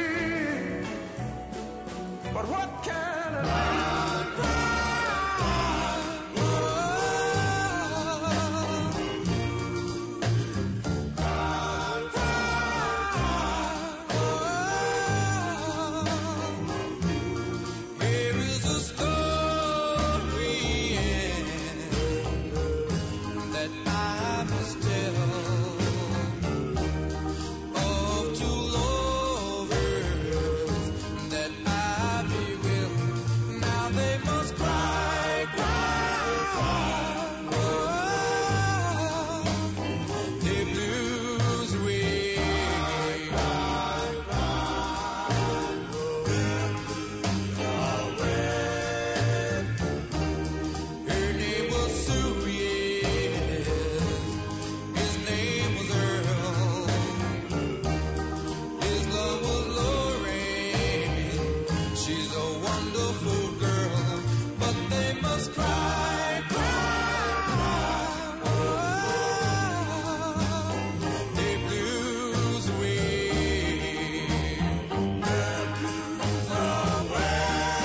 C: but what can I do? There is a story that I must tell of two lovers that I be with. Now they must cry, cry, cry. Oh, their blues away. Her name was Sue, yes. His name was Earl. His love was Lorraine. She's a wonderful girl, but they must cry, cry, cry. Oh, their blues away. Their blues away.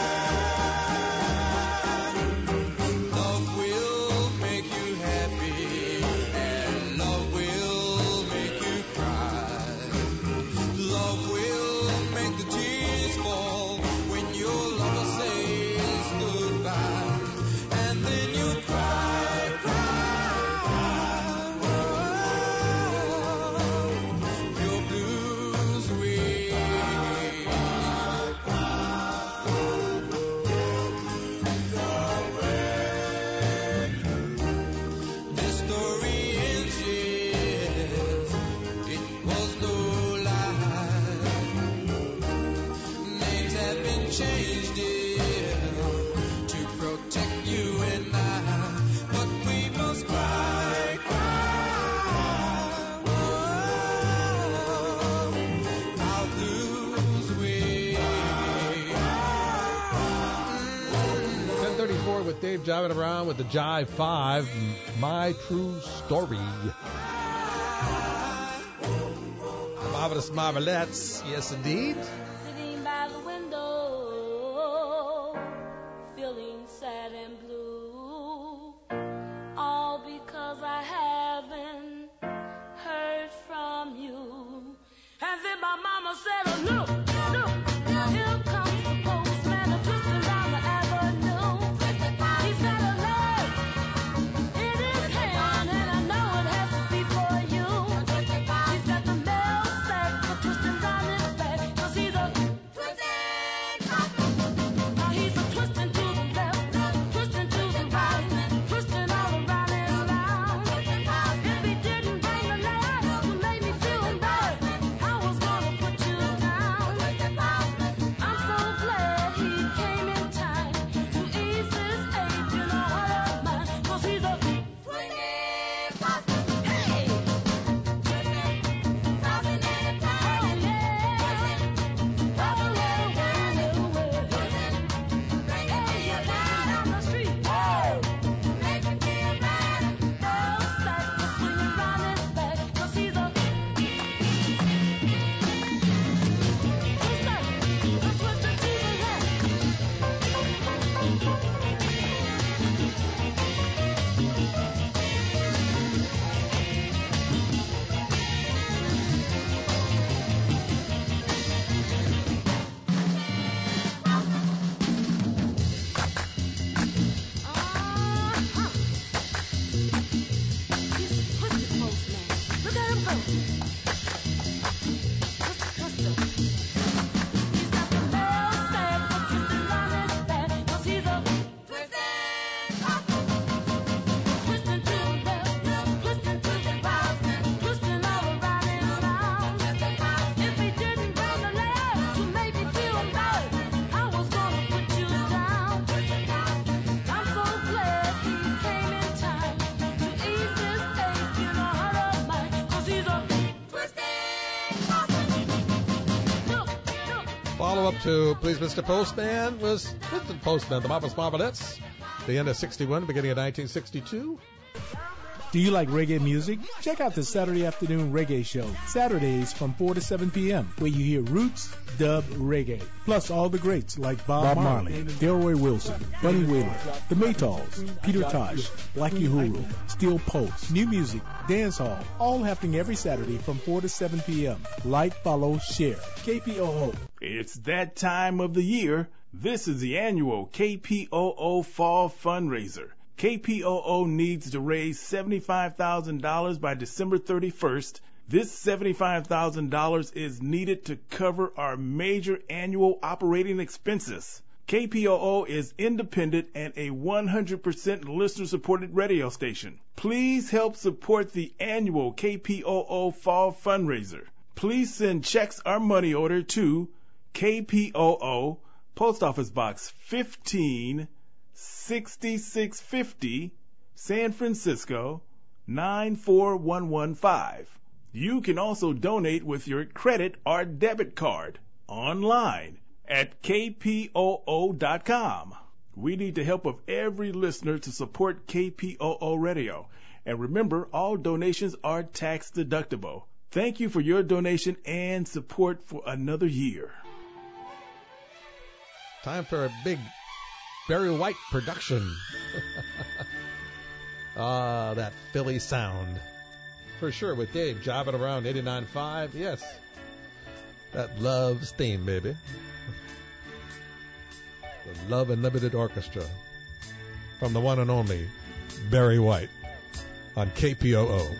C: Love will make you happy, and love will make you cry. Love will make the tears fall when your lover says goodbye, and then you'll cry, cry, cry. Your blues away. This story ends, yes, it was no lie. Names have been changed, dear, to protect you and I, but we must cry, cry. Oh, our blues away.
A: ten thirty-four with Dave jiving around with the Jive five, My True Story. The Marvelous Marvelettes, yes indeed.
B: Sitting by the window, feeling sad and blue, all because I haven't heard from you. And then my mama said, oh, look, look, here comes the postman, a twisting down the avenue. He's got a leg in his hand, and I know it has to be for you. He's got the mail sack, the twisting down his back, 'cause he's a
A: follow up to Please Mister Postman was Mister Postman, the Mamas Marvelettes, the end of sixty-one, beginning of nineteen sixty-two.
E: Do you like reggae music? Check out the Saturday Afternoon Reggae Show, Saturdays from four to seven p.m., where you hear roots, dub, reggae, plus all the greats like Bob, Bob Marley, Marley, Delroy Wilson, Bunny Wailer, The Maytals, Peter Tosh, Blackie Uhuru, Steel Pulse, new music, dance hall, all happening every Saturday from four to seven p.m. Like, follow, share. K P O O.
V: It's that time of the year. This is the annual K P O O Fall Fundraiser. K P O O needs to raise seventy-five thousand dollars by December thirty-first. This seventy-five thousand dollars is needed to cover our major annual operating expenses. K P O O is independent and a one hundred percent listener-supported radio station. Please help support the annual K P O O Fall Fundraiser. Please send checks or money order to K P O O, Post Office Box fifteen, sixty-six fifty, San Francisco, nine four one one five. You can also donate with your credit or debit card online at K P O O dot com. We need the help of every listener to support K P O O Radio. And remember, all donations are tax deductible. Thank you for your donation and support for another year.
A: Time for a big Barry White production. Ah, that Philly sound. For sure, with Dave jiving around eighty-nine point five. Yes. That Love's theme, baby. The Love Unlimited Orchestra. From the one and only Barry White on K P O O.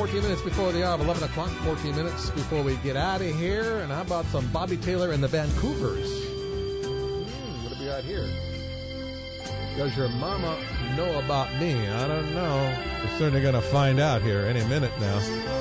A: fourteen minutes before the hour of eleven o'clock, fourteen minutes before we get out of here. And how about some Bobby Taylor and the Vancouvers? Hmm, what do we got here? Does your mama know about me? I don't know. We're certainly going to find out here any minute now.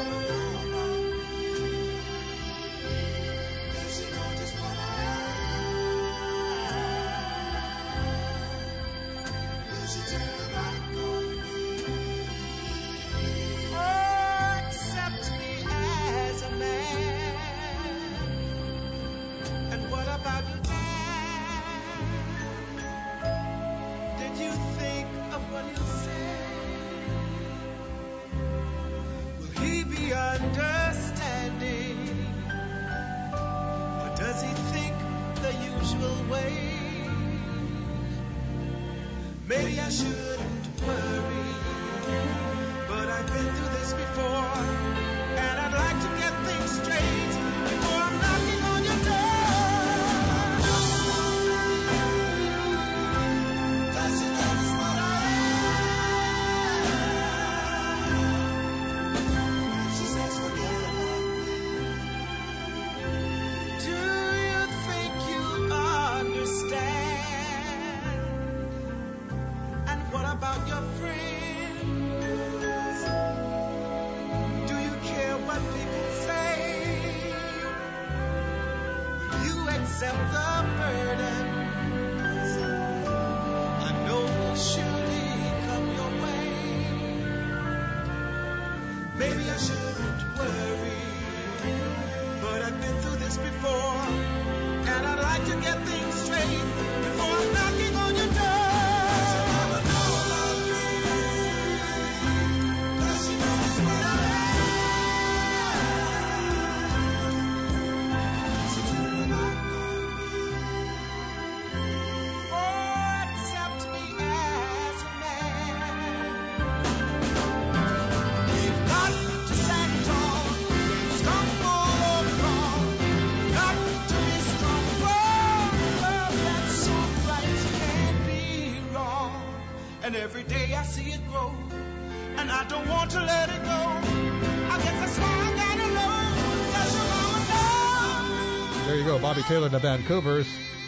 A: Bobby Taylor and the Vancouvers.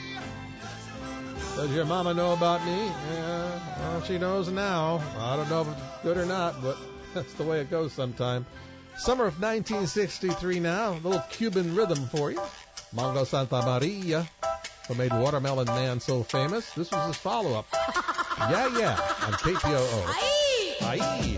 A: Does your mama know about me? Yeah, well, she knows now. I don't know if it's good or not, but that's the way it goes sometime. Summer of nineteen sixty-three now. A little Cuban rhythm for you. Mongo Santa Maria, who made Watermelon Man so famous. This was his follow-up. Yeah, yeah, on K P O O. Aye. Aye.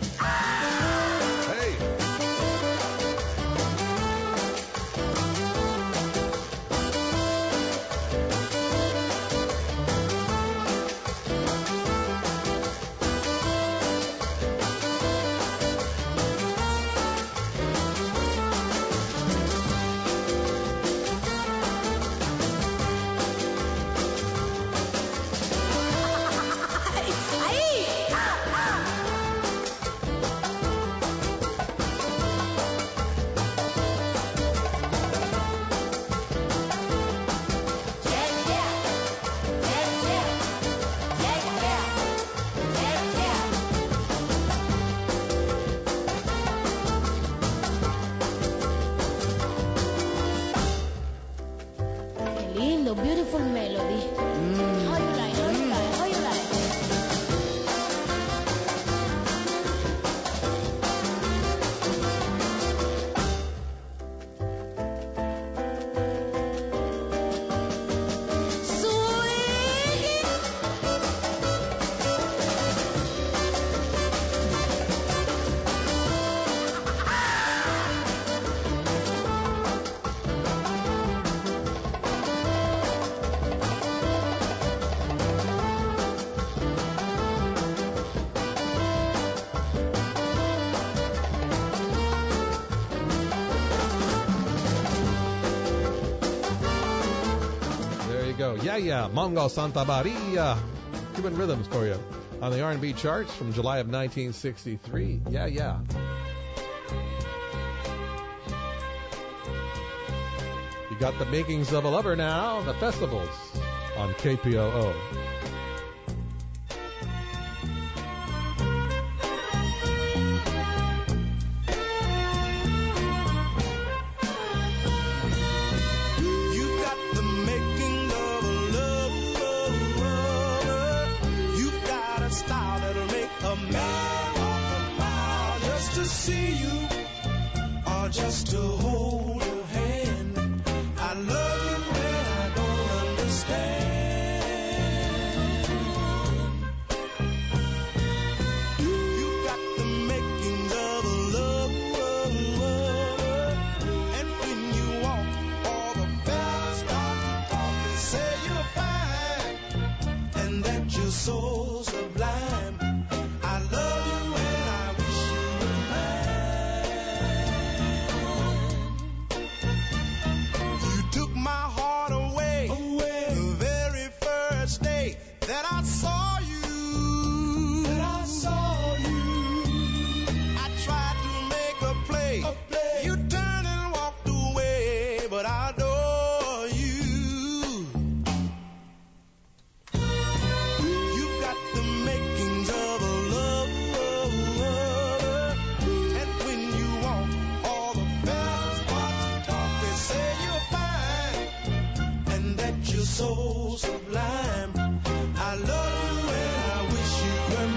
B: Beautiful melody. Mm. How you like, how you like, how you like?
A: Yeah, yeah, Mongo Santa Maria. Cuban rhythms for you on the R and B charts from July of nineteen sixty-three. Yeah, yeah. You got the makings of a lover now, the festivals on K P O O.
R: to see you or just to hold your hand. I love you when I don't understand. You got the makings of a love, and when you walk, all the fellas start to talk. They say you're fine and that you're so sublime. I love you and I wish you were mine. You took my heart away, away the very first day that I saw you. That I saw you. I tried to make a play. A play. You turned and walked away, but I adore you. You got the makings of a love, and when you walk, all the fellas start to talk. They say you're fine and that you're so sublime. I love you and I wish you were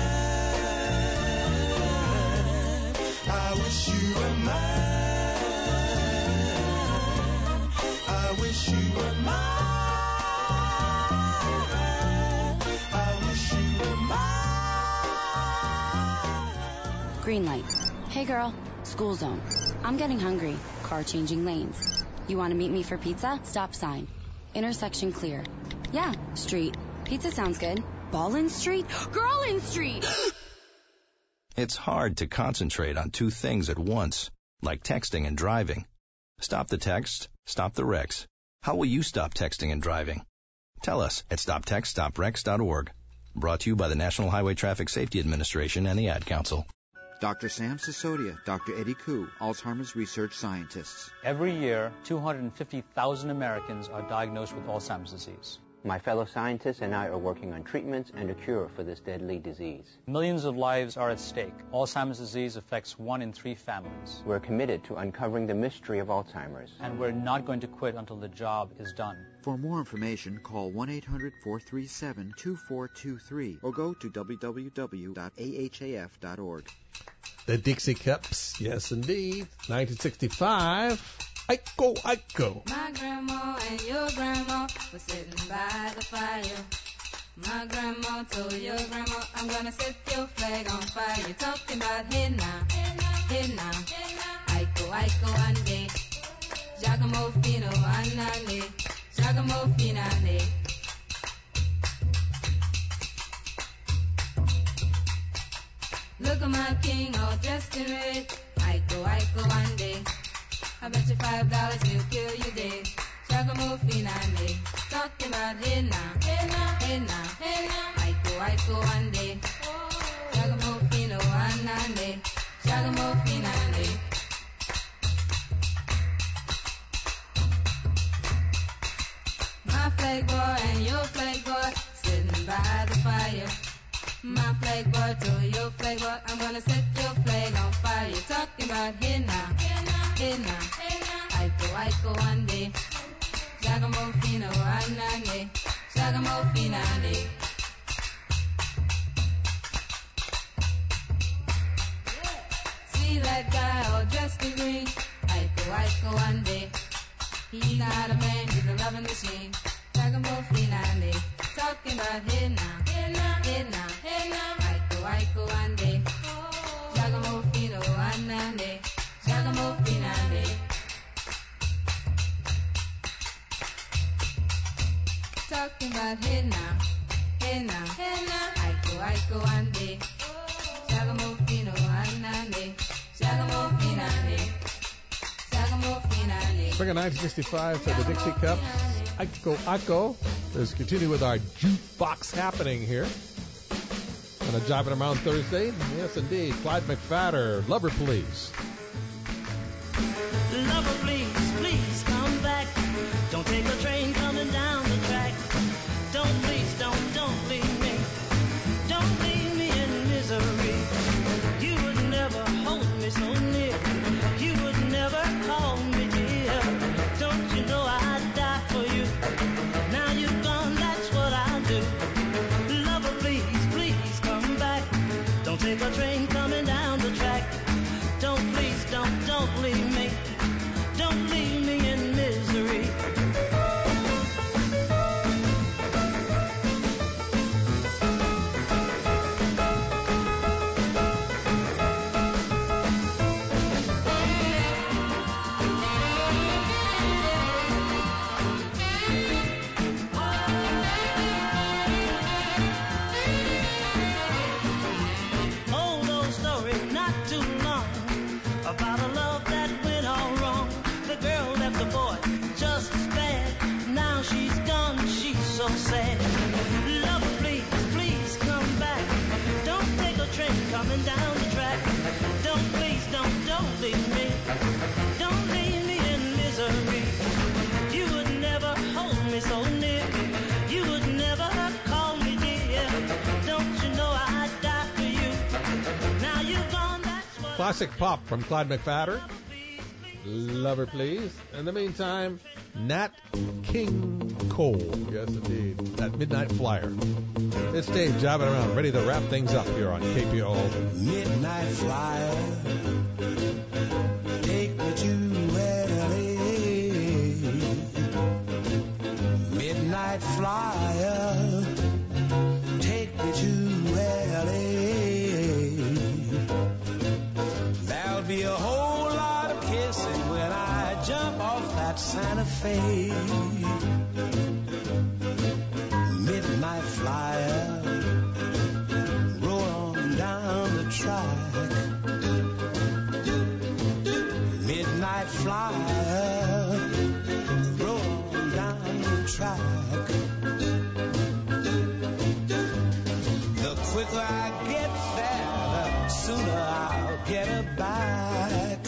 R: mine. I wish you were mine. I wish you were mine. I wish you were mine.
F: Green light. Hey girl, school zone. I'm getting hungry. Car changing lanes. You want to meet me for pizza? Stop sign. Intersection clear. Yeah, street. Pizza sounds good. Ballin Street? Girlin Street!
G: It's hard to concentrate on two things at once, like texting and driving. Stop the text, stop the wrecks. How will you stop texting and driving? Tell us at stop text stop wrecks dot org. Brought to you by the National Highway Traffic Safety Administration and the Ad Council.
W: Doctor Sam Sisodia, Doctor Eddie Koo, Alzheimer's research scientists.
X: Every year, two hundred fifty thousand Americans are diagnosed with Alzheimer's disease.
Y: My fellow scientists and I are working on treatments and a cure for this deadly disease.
X: Millions of lives are at stake. Alzheimer's disease affects one in three families.
Y: We're committed to uncovering the mystery of Alzheimer's.
X: And we're not going to quit until the job is done.
W: For more information, call one eight hundred four three seven two four two three or go to w w w dot a h a f dot org.
A: The Dixie Cups, yes indeed. nineteen sixty-five. Iko, Iko.
H: My grandma and your grandma were sitting by the fire. My grandma told your grandma, I'm gonna set your flag on fire. You're talking about hey now, hey now, Iko, Iko, ande. Giacomo Fino, anane. Giacomo Finane. Look at my king all dressed in red. Iko, Iko, ande. I bet you five dollars he'll kill you dead. Giacomo Finane. Talking about hey now, hey now, hey now, hey now. Iko, Iko, ande. Giacomo Fino, anane. Giacomo Finane. My flag boy and your flag boy sitting by the fire. My flag boy told your flag boy, I'm gonna set your flag on fire. You're talking about hey now, hey now, hey now, hey now. Iko, Iko, ande. Giacomo Fino, anane. Giacomo Finane. See that guy all dressed in green. Iko, Iko, ande. He's not a man, he's a loving machine. Giacomo Finane. Talking about hey now, hey now, hey now, hey now. Iko, Iko, ande. Giacomo Fino, anane. Giacomo Finane. Talking about hey now, hey now, hey now. Iko, Iko, ande. Giacomo Fino, anane. Giacomo Finane. Giacomo Finane.
A: Bring a nineteen sixty-five to the Dixie Cups. Iko, Iko. Let's continue with our jukebox happening here on a Jiving Around Thursday. Yes, indeed. Clyde McPhatter, Lover Please.
Z: Lover, please, please come back. Don't take a train coming down the track. Don't, please, don't, don't leave me. Don't leave me in misery. You would never hold me so near. You would never call me dear. Don't you know I'd die for you? Now you're gone, that's what I'll do. Lover, please, please come back. Don't take a train coming down the track. too long about a love that went all wrong. The girl left the boy just as bad. Now she's gone, she's so sad. Lover, please, please come back. Don't take a train coming down the track. Don't, please, don't, don't leave me. Don't leave me in misery. You would never hold me so near. You would never call me dear. Don't you know I'd die for you? Now you've gone, that's what.
A: Classic pop from Clyde McPhatter. Lover, please. In the meantime, Nat King Cole. Yes, indeed. That Midnight Flyer. It's Dave jiving around, ready to wrap things up here on K P O O.
R: Midnight Flyer, take me to L A. Midnight Flyer, take me to L A. There'll be a whole lot of kissing when I jump off that Santa Fe. Midnight Flyer, roll on down the track. Midnight Flyer, roll on down the track. The quicker I get there, the sooner I'll get her back.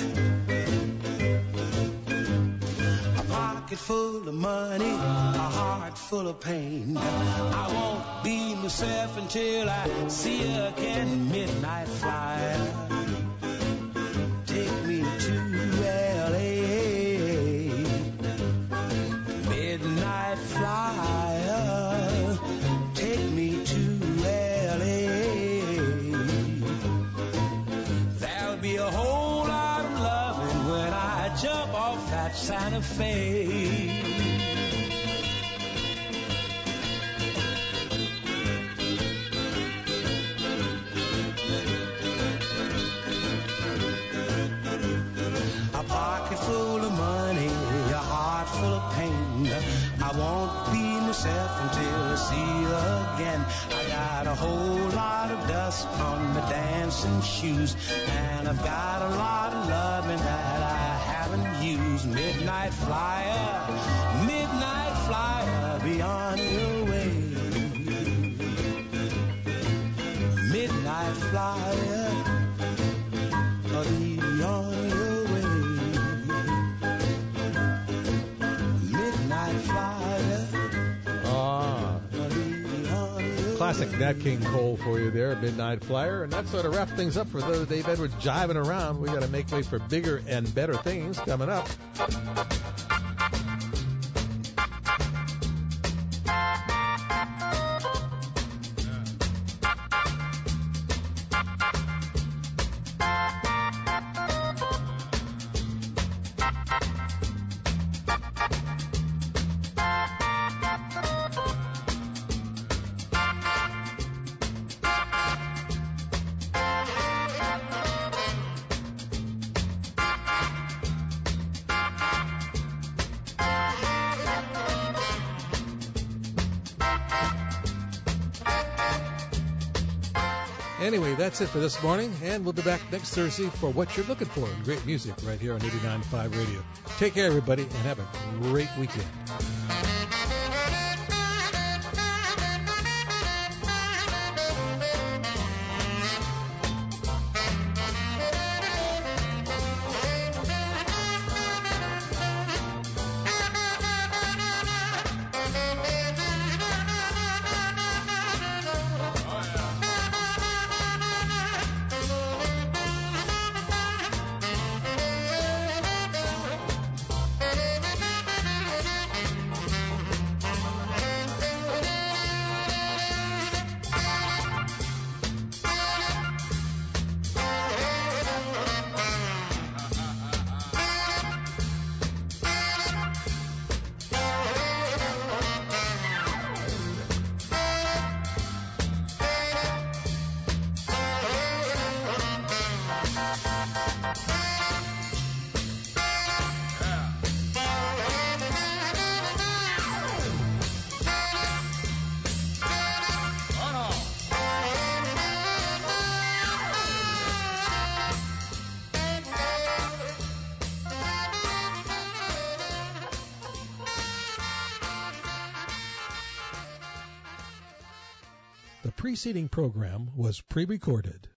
R: A pocket full of money, a heart full of pain. I won't be myself until I see her again. Midnight Flyer, take me to L A. Midnight Flyer, take me to L A. There'll be a whole lot of loving when I jump off that Santa Fe. A pocket full of money, a heart full of pain. I won't be myself until I see her again. I got a whole lot of dust on my dancing shoes, and I've got a lot of loving that I haven't used. Midnight Flyer, midnight Flyer, be on your way. Midnight Flyer, be on your way. Midnight Flyer.
A: Ah. Classic Nat King Cole for you there, Midnight Flyer. And that sort of wraps things up for those Dave Edwards jiving around. We got to make way for bigger and better things coming up. Anyway, that's it for this morning, and we'll be back next Thursday for what you're looking for in great music right here on eighty-nine point five Radio. Take care, everybody, and have a great weekend. preceding program was pre-recorded.